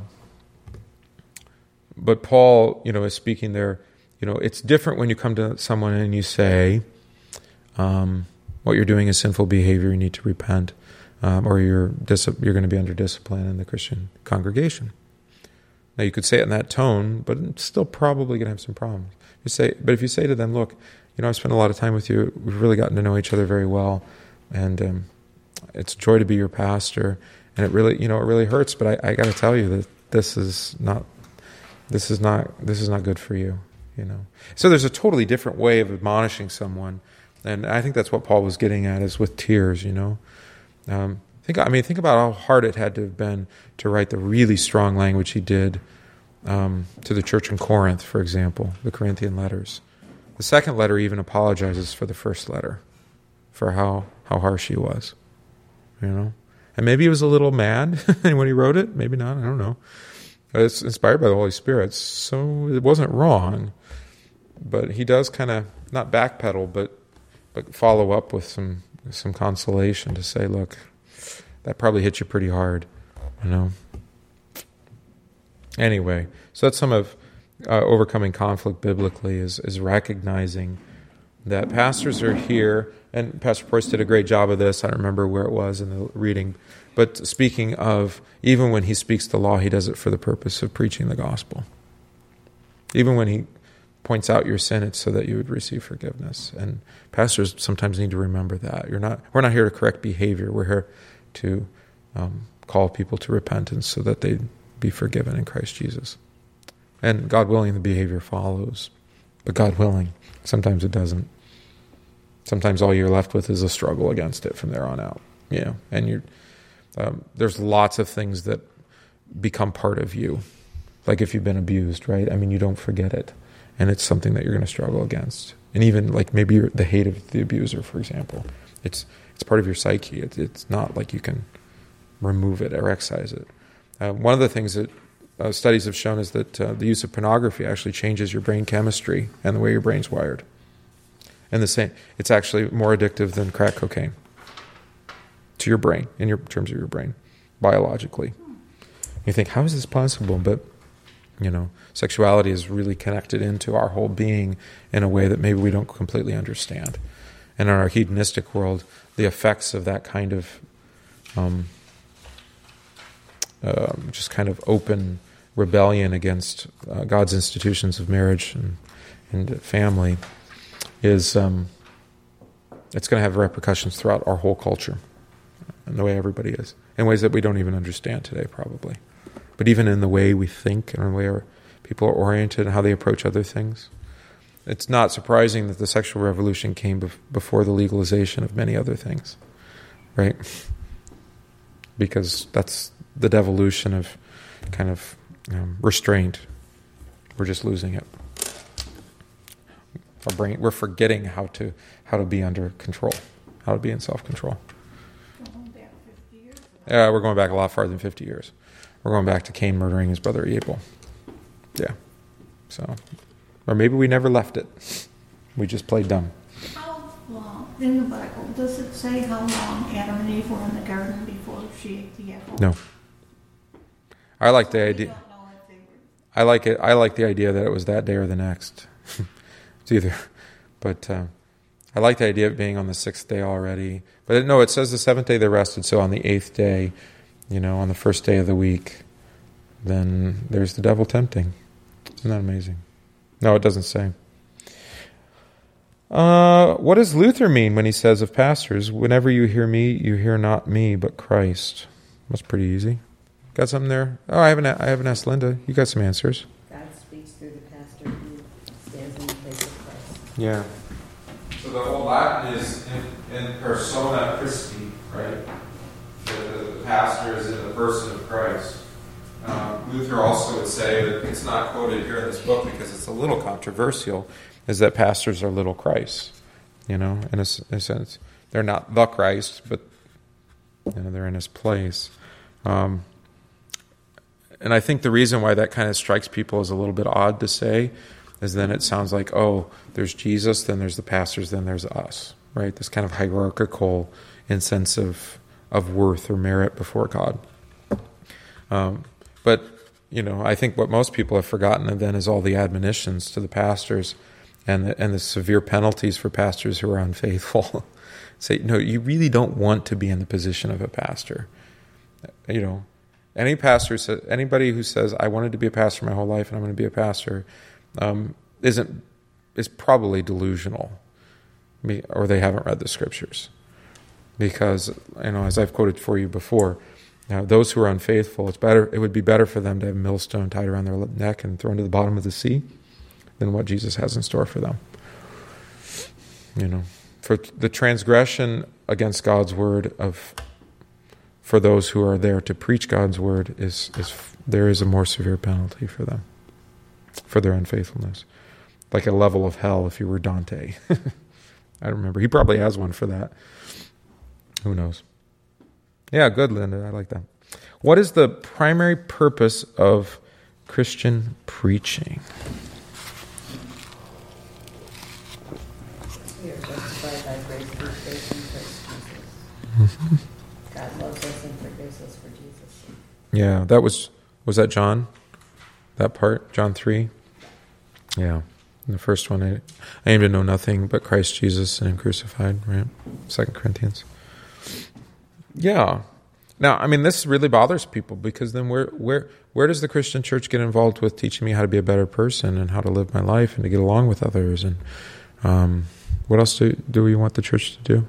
but Paul, you know, is speaking there, you know, it's different when you come to someone and you say, um, what you're doing is sinful behavior, you need to repent, um, or you're dis- you're going to be under discipline in the Christian congregation. Now, you could say it in that tone, but it's still probably going to have some problems. You say, but if you say to them, look, you know, I've spent a lot of time with you. We've really gotten to know each other very well, and um, it's a joy to be your pastor. And it really, you know, it really hurts. But I, I got to tell you that this is not, this is not, this is not good for you. You know. So there's a totally different way of admonishing someone And I think that's what Paul was getting at, is with tears, you know. Um, think, I mean, think about how hard it had to have been to write the really strong language he did um, to the church in Corinth, for example, the Corinthian letters. The second letter even apologizes for the first letter, for how, how harsh he was, you know. And maybe he was a little mad when he wrote it. Maybe not. I don't know. But it's inspired by the Holy Spirit, so it wasn't wrong. But he does kind of not backpedal, but but follow up with some some consolation to say, look, that probably hit you pretty hard, you know. Anyway, so that's some of uh, overcoming conflict biblically, is is recognizing that pastors are here, and Pastor Preuss did a great job of this. I don't remember where it was in the reading, but speaking of, even when he speaks the law, he does it for the purpose of preaching the gospel. Even when he points out your sin, it's so that you would receive forgiveness. And pastors sometimes need to remember that. You're not. We're not here to correct behavior. We're here to um, call people to repentance so that they'd be forgiven in Christ Jesus. And God willing, the behavior follows. But God willing, sometimes it doesn't. Sometimes all you're left with is a struggle against it from there on out. You know, and you're, um, there's lots of things that become part of you. Like if you've been abused, right? I mean, you don't forget it. And it's something that you're going to struggle against. And even like maybe you're the hate of the abuser, for example. It's it's part of your psyche. It, it's not like you can remove it or excise it. Uh, one of the things that uh, studies have shown is that uh, the use of pornography actually changes your brain chemistry and the way your brain's wired. And the same, it's actually more addictive than crack cocaine to your brain, in your in terms of your brain, biologically. You think, how is this possible? But you know, sexuality is really connected into our whole being in a way that maybe we don't completely understand. And in our hedonistic world, the effects of that kind of um, uh, just kind of open rebellion against uh, God's institutions of marriage and, and family is um, it's going to have repercussions throughout our whole culture and the way everybody is, in ways that we don't even understand today, probably. But even in the way we think and the way our people are oriented and how they approach other things, it's not surprising that the sexual revolution came bef- before the legalization of many other things, right? Because that's the devolution of kind of um, restraint. We're just losing it. Our brain, we're forgetting how to how to be under control, how to be in self-control. Going back fifty years ago. Yeah, we're going back a lot farther than fifty years. We're going back to Cain murdering his brother Abel. Yeah. So, or maybe we never left it. We just played dumb. How long, in the Bible, does it say how long Adam and Eve were in the garden before she ate the apple? No. I like the We idea. don't know if they were. I like it. I like the idea that it was that day or the next. It's either, but uh, I like the idea of being on the sixth day already. But it, no, it says the seventh day they rested. So on the eighth day, you know, on the first day of the week, then there's the devil tempting. Isn't that amazing? No, it doesn't say. Uh, what does Luther mean when he says of pastors, whenever you hear me, you hear not me, but Christ? That's pretty easy. Got something there? Oh, I haven't, I haven't asked Linda. You got some answers. God speaks through the pastor who stands in the place of Christ. Yeah. So the whole Latin is in, in persona Christi, right? The, the, the pastor is in the person of Christ. Um, Luther also would say that it's not quoted here in this book because it's a little controversial, is that pastors are little Christ. You know, in a, in a sense. They're not the Christ, but you know, they're in his place. Um, and I think the reason why that kind of strikes people as a little bit odd to say is then it sounds like, oh, there's Jesus, then there's the pastors, then there's us, right? This kind of hierarchical in sense of, of worth or merit before God. Um, but, you know, I think what most people have forgotten then is all the admonitions to the pastors and the, and the severe penalties for pastors who are unfaithful. Say, no, you really don't want to be in the position of a pastor. You know, any pastor, anybody who says, I wanted to be a pastor my whole life and I'm going to be a pastor, um, isn't is probably delusional, or they haven't read the scriptures. Because, you know, as I've quoted for you before, now, those who are unfaithful, it's better. It would be better for them to have a millstone tied around their neck and thrown to the bottom of the sea than what Jesus has in store for them. You know, for the transgression against God's word of for those who are there to preach God's word is is there is a more severe penalty for them for their unfaithfulness, like a level of hell if you were Dante. I don't remember. He probably has one for that. Who knows? Yeah, good, Linda. I like that. What is the primary purpose of Christian preaching? We are justified by grace through faith in Christ Jesus. Mm-hmm. God loves us and forgives us for Jesus' sake. Yeah, that was, was that John? That part? John three? Yeah. In the first one, I, I aim to know nothing but Christ Jesus and Him crucified, right? Second Corinthians. Yeah. Now, I mean, this really bothers people because then where where where does the Christian church get involved with teaching me how to be a better person and how to live my life and to get along with others? And um, what else do, do we want the church to do?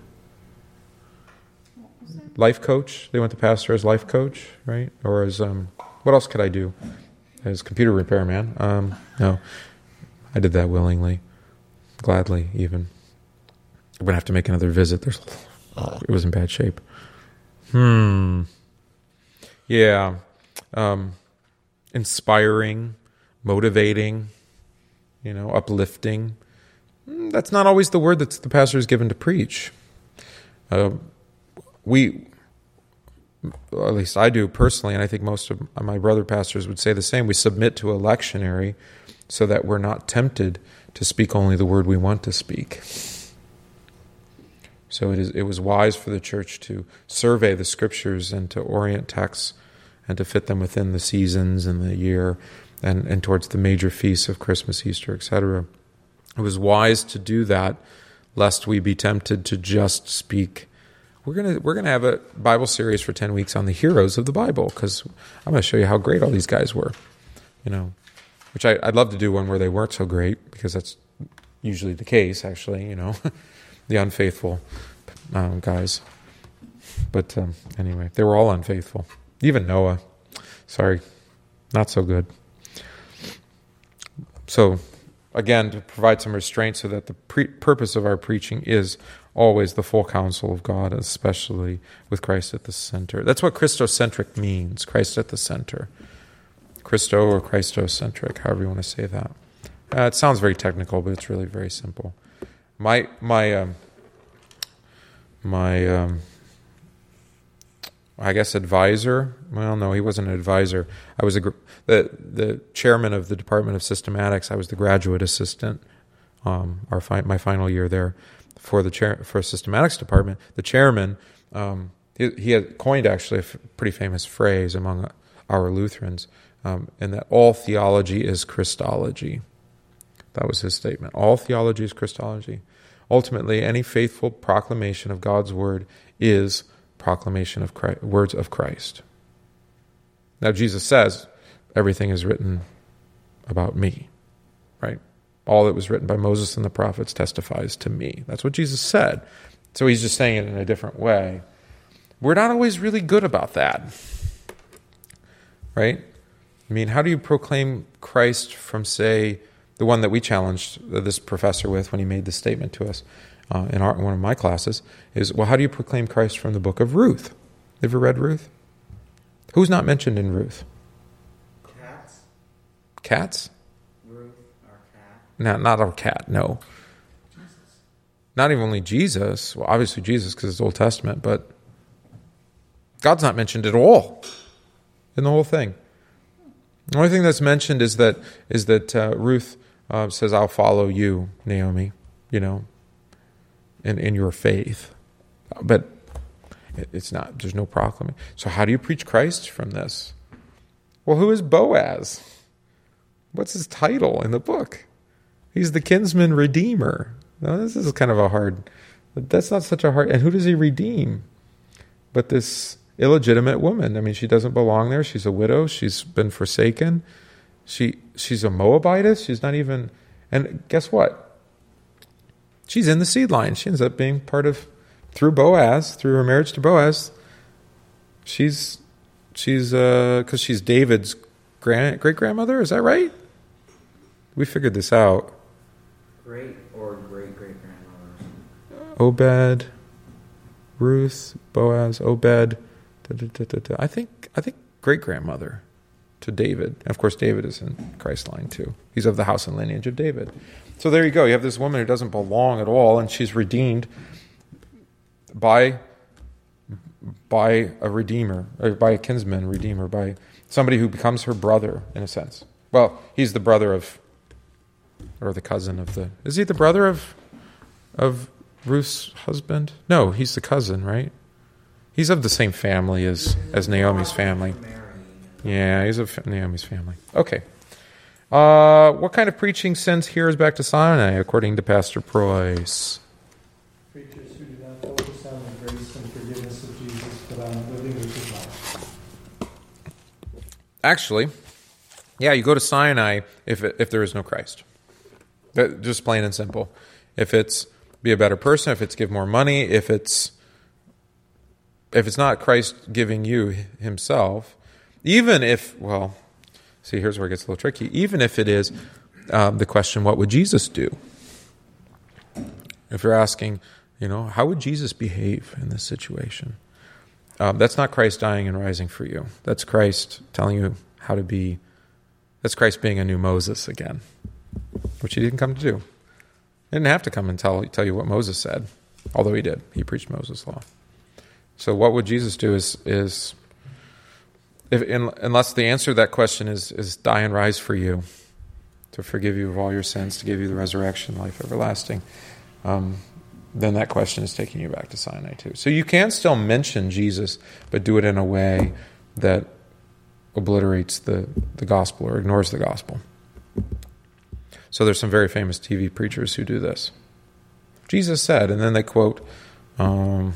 Life coach? They want the pastor as life coach, right? Or as, um, what else could I do? As computer repairman? Um, no. I did that willingly, gladly even. I'm going to have to make another visit. There's, oh, it was in bad shape. Hmm. Yeah. Um, inspiring, motivating, you know, uplifting. That's not always the word that the pastor is given to preach. Uh, we, well, at least I do personally, and I think most of my brother pastors would say the same, we submit to a lectionary so that we're not tempted to speak only the word we want to speak. So it is. It was wise for the church to survey the scriptures and to orient texts and to fit them within the seasons and the year and, and towards the major feasts of Christmas, Easter, et cetera. It was wise to do that, lest we be tempted to just speak. We're gonna we're gonna have a Bible series for ten weeks on the heroes of the Bible because I'm going to show you how great all these guys were, you know. Which I, I'd love to do one where they weren't so great, because that's usually the case, actually, you know, the unfaithful um, guys. But um, anyway, they were all unfaithful. Even Noah, sorry, not so good. So, again, to provide some restraint so that the pre- purpose of our preaching is always the full counsel of God, especially with Christ at the center. That's what Christocentric means, Christ at the center. Christo or Christocentric, however you want to say that. Uh, it sounds very technical, but it's really very simple. My my um, my um, I guess advisor. Well, no, he wasn't an advisor. I was a the the chairman of the Department of Systematics. I was the graduate assistant. Um, our fi- my final year there for the chair for Systematics department. The chairman um, he, he had coined actually a f- pretty famous phrase among our Lutherans. Um, and that all theology is Christology. That was his statement. All theology is Christology. Ultimately, any faithful proclamation of God's word is proclamation of Christ, words of Christ. Now, Jesus says, everything is written about me, right? All that was written by Moses and the prophets testifies to me. That's what Jesus said. So he's just saying it in a different way. We're not always really good about that, right? I mean, how do you proclaim Christ from, say, the one that we challenged this professor with when he made this statement to us uh, in our, one of my classes, is, well, how do you proclaim Christ from the book of Ruth? You ever read Ruth? Who's not mentioned in Ruth? Cats? Cats? Ruth, our cat. No, not our cat, no. Jesus. Not even only Jesus, well, obviously Jesus because it's Old Testament, but God's not mentioned at all in the whole thing. The only thing that's mentioned is that is that uh, Ruth uh, says, "I'll follow you, Naomi," you know, in in your faith. But it, it's not. There's no proclamation. So how do you preach Christ from this? Well, who is Boaz? What's his title in the book? He's the kinsman redeemer. Now, this is kind of a hard. That's not such a hard. And who does he redeem? But this illegitimate woman. I mean, she doesn't belong there. She's a widow. She's been forsaken. She she's a Moabitess. She's not even. And guess what? She's in the seed line. She ends up being part of through Boaz, through her marriage to Boaz. She's she's uh because she's David's grand great grandmother. Is that right? We figured this out. Great or great great grandmother. Obed, Ruth, Boaz, Obed. Da, da, da, da, da. I think I think great grandmother to David. Of course, David is in Christ's line too. He's of the house and lineage of David. So there you go. You have this woman who doesn't belong at all, and she's redeemed by by a redeemer, or by a kinsman redeemer, by somebody who becomes her brother in a sense. Well, he's the brother of, or the cousin of the. Is he the brother of of Ruth's husband? No, he's the cousin, right? He's of the same family as, as Naomi's family. Yeah, he's of Naomi's family. Okay. Uh, what kind of preaching sends hearers back to Sinai, according to Pastor Preuss? Preachers who do not focus on the grace and forgiveness of Jesus, but on living with his life. Actually, yeah, you go to Sinai if it, if there is no Christ. That, just plain and simple. If it's be a better person, if it's give more money, if it's if it's not Christ giving you himself, even if, well, see, here's where it gets a little tricky. Even if it is um, the question, what would Jesus do? If you're asking, you know, how would Jesus behave in this situation? Um, that's not Christ dying and rising for you. That's Christ telling you how to be. That's Christ being a new Moses again, which he didn't come to do. He didn't have to come and tell, tell you what Moses said, although he did. He preached Moses' law. So what would Jesus do is, is if, in, unless the answer to that question is, is die and rise for you, to forgive you of all your sins, to give you the resurrection, life everlasting, um, then that question is taking you back to Sinai too. So you can still mention Jesus, but do it in a way that obliterates the, the gospel or ignores the gospel. So there's some very famous T V preachers who do this. Jesus said, and then they quote, um,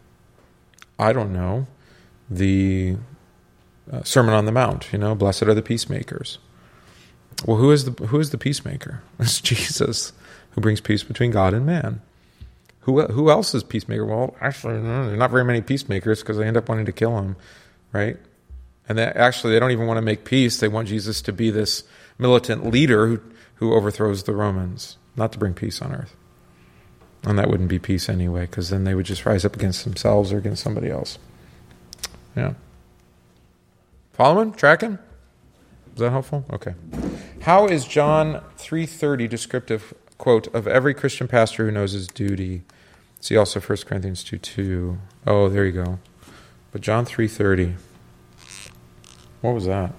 I don't know, the uh, Sermon on the Mount, you know, blessed are the peacemakers. Well, who is the who is the peacemaker? It's Jesus, who brings peace between God and man. Who who else is peacemaker? Well, actually, no, there are not very many peacemakers because they end up wanting to kill him, right? And they, actually, they don't even want to make peace. They want Jesus to be this militant leader who, who overthrows the Romans, not to bring peace on earth. And that wouldn't be peace anyway, because then they would just rise up against themselves or against somebody else. Yeah. Following? Tracking? Is that helpful? Okay. How is John three thirty descriptive, quote, of every Christian pastor who knows his duty? See also First Corinthians two two. Oh, there you go. But John three thirty. What was that?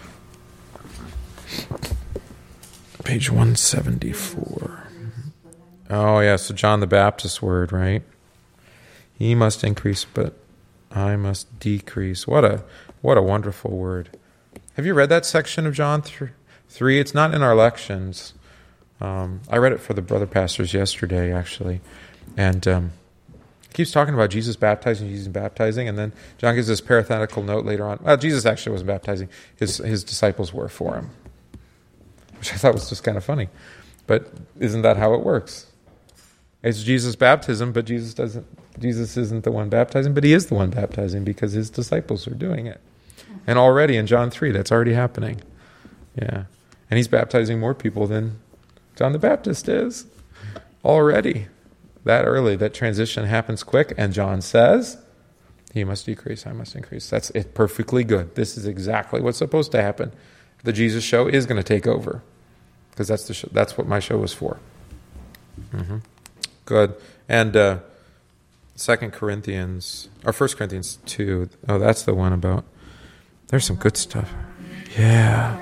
Page one seventy-four. Oh, yeah, so John the Baptist's word, right? He must increase, but I must decrease. What a what a wonderful word. Have you read that section of John three? It's not in our lections. Um, I read it for the brother pastors yesterday, actually. And um, he keeps talking about Jesus baptizing, Jesus baptizing, and then John gives this parenthetical note later on. Well, Jesus actually wasn't baptizing. His, his disciples were for him, which I thought was just kind of funny. But isn't that how it works? It's Jesus' baptism, but Jesus doesn't. Jesus isn't the one baptizing, but he is the one baptizing because his disciples are doing it. And already in John three, that's already happening. Yeah. And he's baptizing more people than John the Baptist is. Already. That early, that transition happens quick, and John says, he must decrease, I must increase. That's it, perfectly good. This is exactly what's supposed to happen. The Jesus show is going to take over, because that's the show, that's what my show was for. Mm-hmm. Good. And uh, Second Corinthians, or First Corinthians two. Oh, that's the one about. There's some good stuff. Yeah.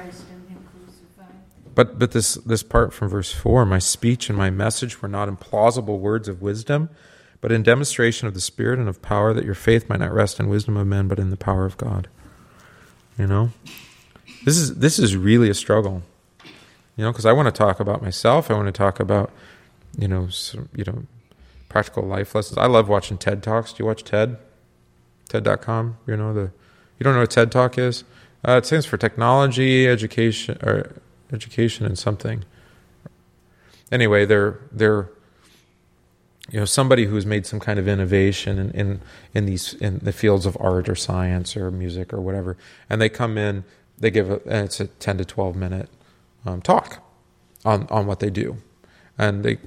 But but this this part from verse four, my speech and my message were not in plausible words of wisdom, but in demonstration of the Spirit and of power, that your faith might not rest in wisdom of men, but in the power of God. You know, this is this is really a struggle. You know, because I want to talk about myself. I want to talk about, you know, some, you know, practical life lessons. I love watching TED Talks. Do you watch TED? TED dot com. You know the. You don't know what TED Talk is? Uh, it stands for technology, education, or education, and something. Anyway, they're they're. You know, somebody who's made some kind of innovation in, in in these in the fields of art or science or music or whatever, and they come in. They give a, and it's a ten to twelve minute um, talk on on what they do, and they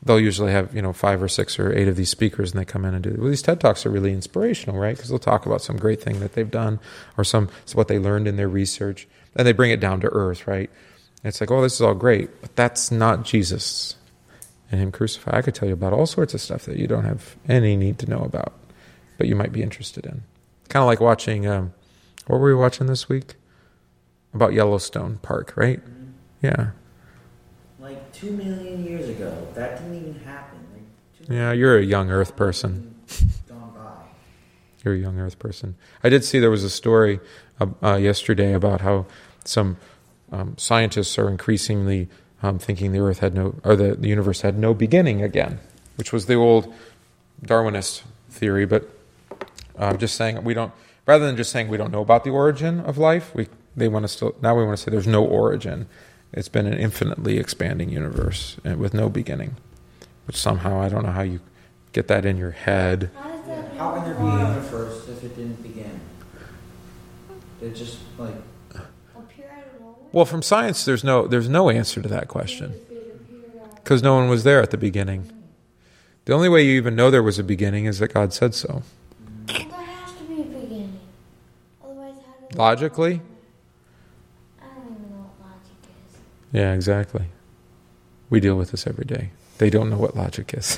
they'll usually have, you know, five or six or eight of these speakers, and they come in and do. Well, these TED Talks are really inspirational, right? Because they'll talk about some great thing that they've done, or some what they learned in their research, and they bring it down to earth, right? And it's like, oh, this is all great, but that's not Jesus and Him crucified. I could tell you about all sorts of stuff that you don't have any need to know about, but you might be interested in. Kind of like watching. Um, what were we watching this week? About Yellowstone Park, right? Mm-hmm. Yeah. Like two million years ago, that didn't even happen. Like, Yeah, you're a young Earth person. Gone by. You're a young Earth person. I did see there was a story uh, uh, yesterday about how some um, scientists are increasingly um, thinking the Earth had no, or the, the universe had no beginning again, which was the old Darwinist theory. But uh, just saying we don't, rather than just saying we don't know about the origin of life, we they want to still now we want to say there's no origin. It's been an infinitely expanding universe with no beginning, which somehow, I don't know how you get that in your head. How does that How can there be a universe if it didn't begin? It just like appear out of nowhere? Well, from science, there's no there's no answer to that question, because no one was there at the beginning. The only way you even know there was a beginning is that God said so. Well, there has to be a beginning. Otherwise, how does Logically? I don't even know what logic is. Yeah, exactly. We deal with this every day. They don't know what logic is.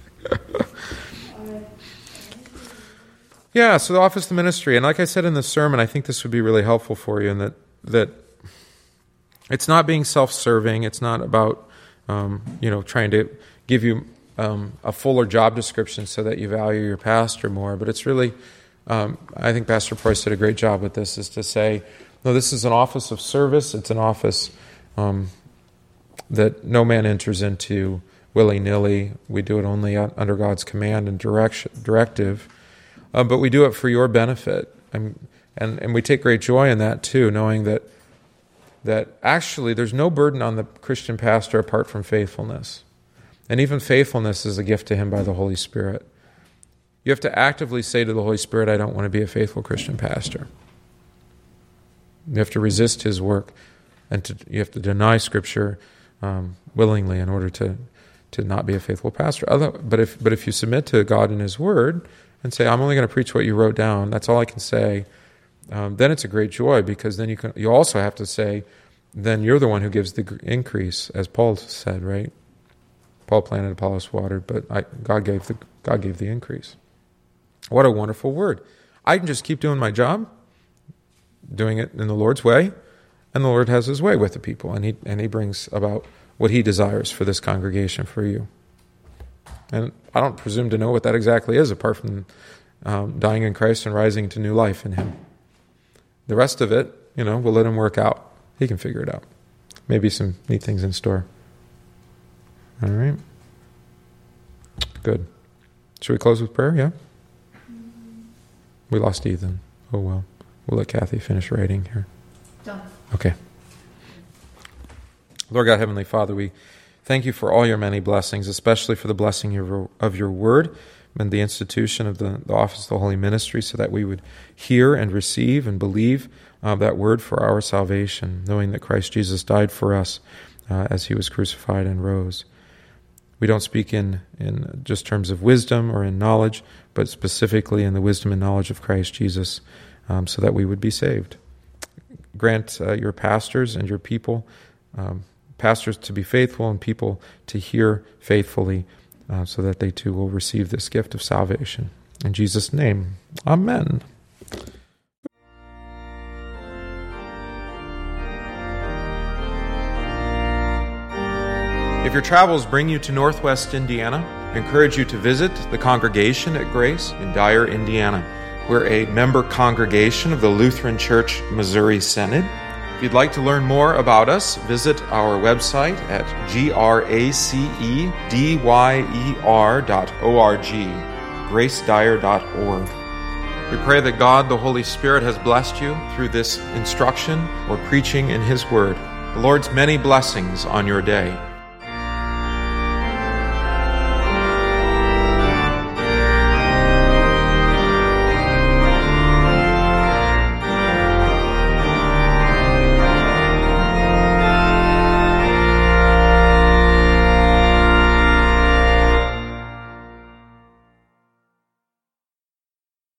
Yeah, so the office of the ministry. And like I said in the sermon, I think this would be really helpful for you, in that that it's not being self-serving. It's not about, um, you know, trying to give you um, a fuller job description so that you value your pastor more. But it's really, um, I think Pastor Preuss did a great job with this, is to say, no, this is an office of service. It's an office um, that no man enters into willy-nilly. We do it only under God's command and direction, directive. Uh, but we do it for your benefit. And, and and we take great joy in that too, knowing that that actually there's no burden on the Christian pastor apart from faithfulness. And even faithfulness is a gift to him by the Holy Spirit. You have to actively say to the Holy Spirit, I don't want to be a faithful Christian pastor. You have to resist his work, and to, you have to deny Scripture um, willingly in order to, to not be a faithful pastor. Other, but if but if you submit to God and His Word and say, I'm only going to preach what you wrote down, that's all I can say, um, then it's a great joy, because then you can. You also have to say, then you're the one who gives the increase, as Paul said, right? Paul planted, Apollos watered, but I, God gave the God gave the increase. What a wonderful word! I can just keep doing my job, doing it in the Lord's way, and the Lord has His way with the people, and He and He brings about what He desires for this congregation, for you. And I don't presume to know what that exactly is, apart from um, dying in Christ and rising to new life in Him. The rest of it, you know, we'll let Him work out. He can figure it out. Maybe some neat things in store. All right. Good. Should we close with prayer? Yeah? We lost Ethan. Oh, well. We'll let Kathy finish writing here. Done. Okay. Lord God, Heavenly Father, we thank You for all Your many blessings, especially for the blessing of your, of your Word and the institution of the, the office of the Holy Ministry, so that we would hear and receive and believe uh, that Word for our salvation, knowing that Christ Jesus died for us uh, as He was crucified and rose. We don't speak in, in just terms of wisdom or in knowledge, but specifically in the wisdom and knowledge of Christ Jesus, um, so that we would be saved. Grant uh, Your pastors and Your people, um, pastors to be faithful and people to hear faithfully, uh, so that they too will receive this gift of salvation. In Jesus' name, amen. If your travels bring you to Northwest Indiana, I encourage you to visit the congregation at Grace in Dyer, Indiana. We're a member congregation of the Lutheran Church Missouri Synod. If you'd like to learn more about us, visit our website at gracedyer dot org, gracedyer dot org. We pray that God, the Holy Spirit, has blessed you through this instruction or preaching in His Word. The Lord's many blessings on your day.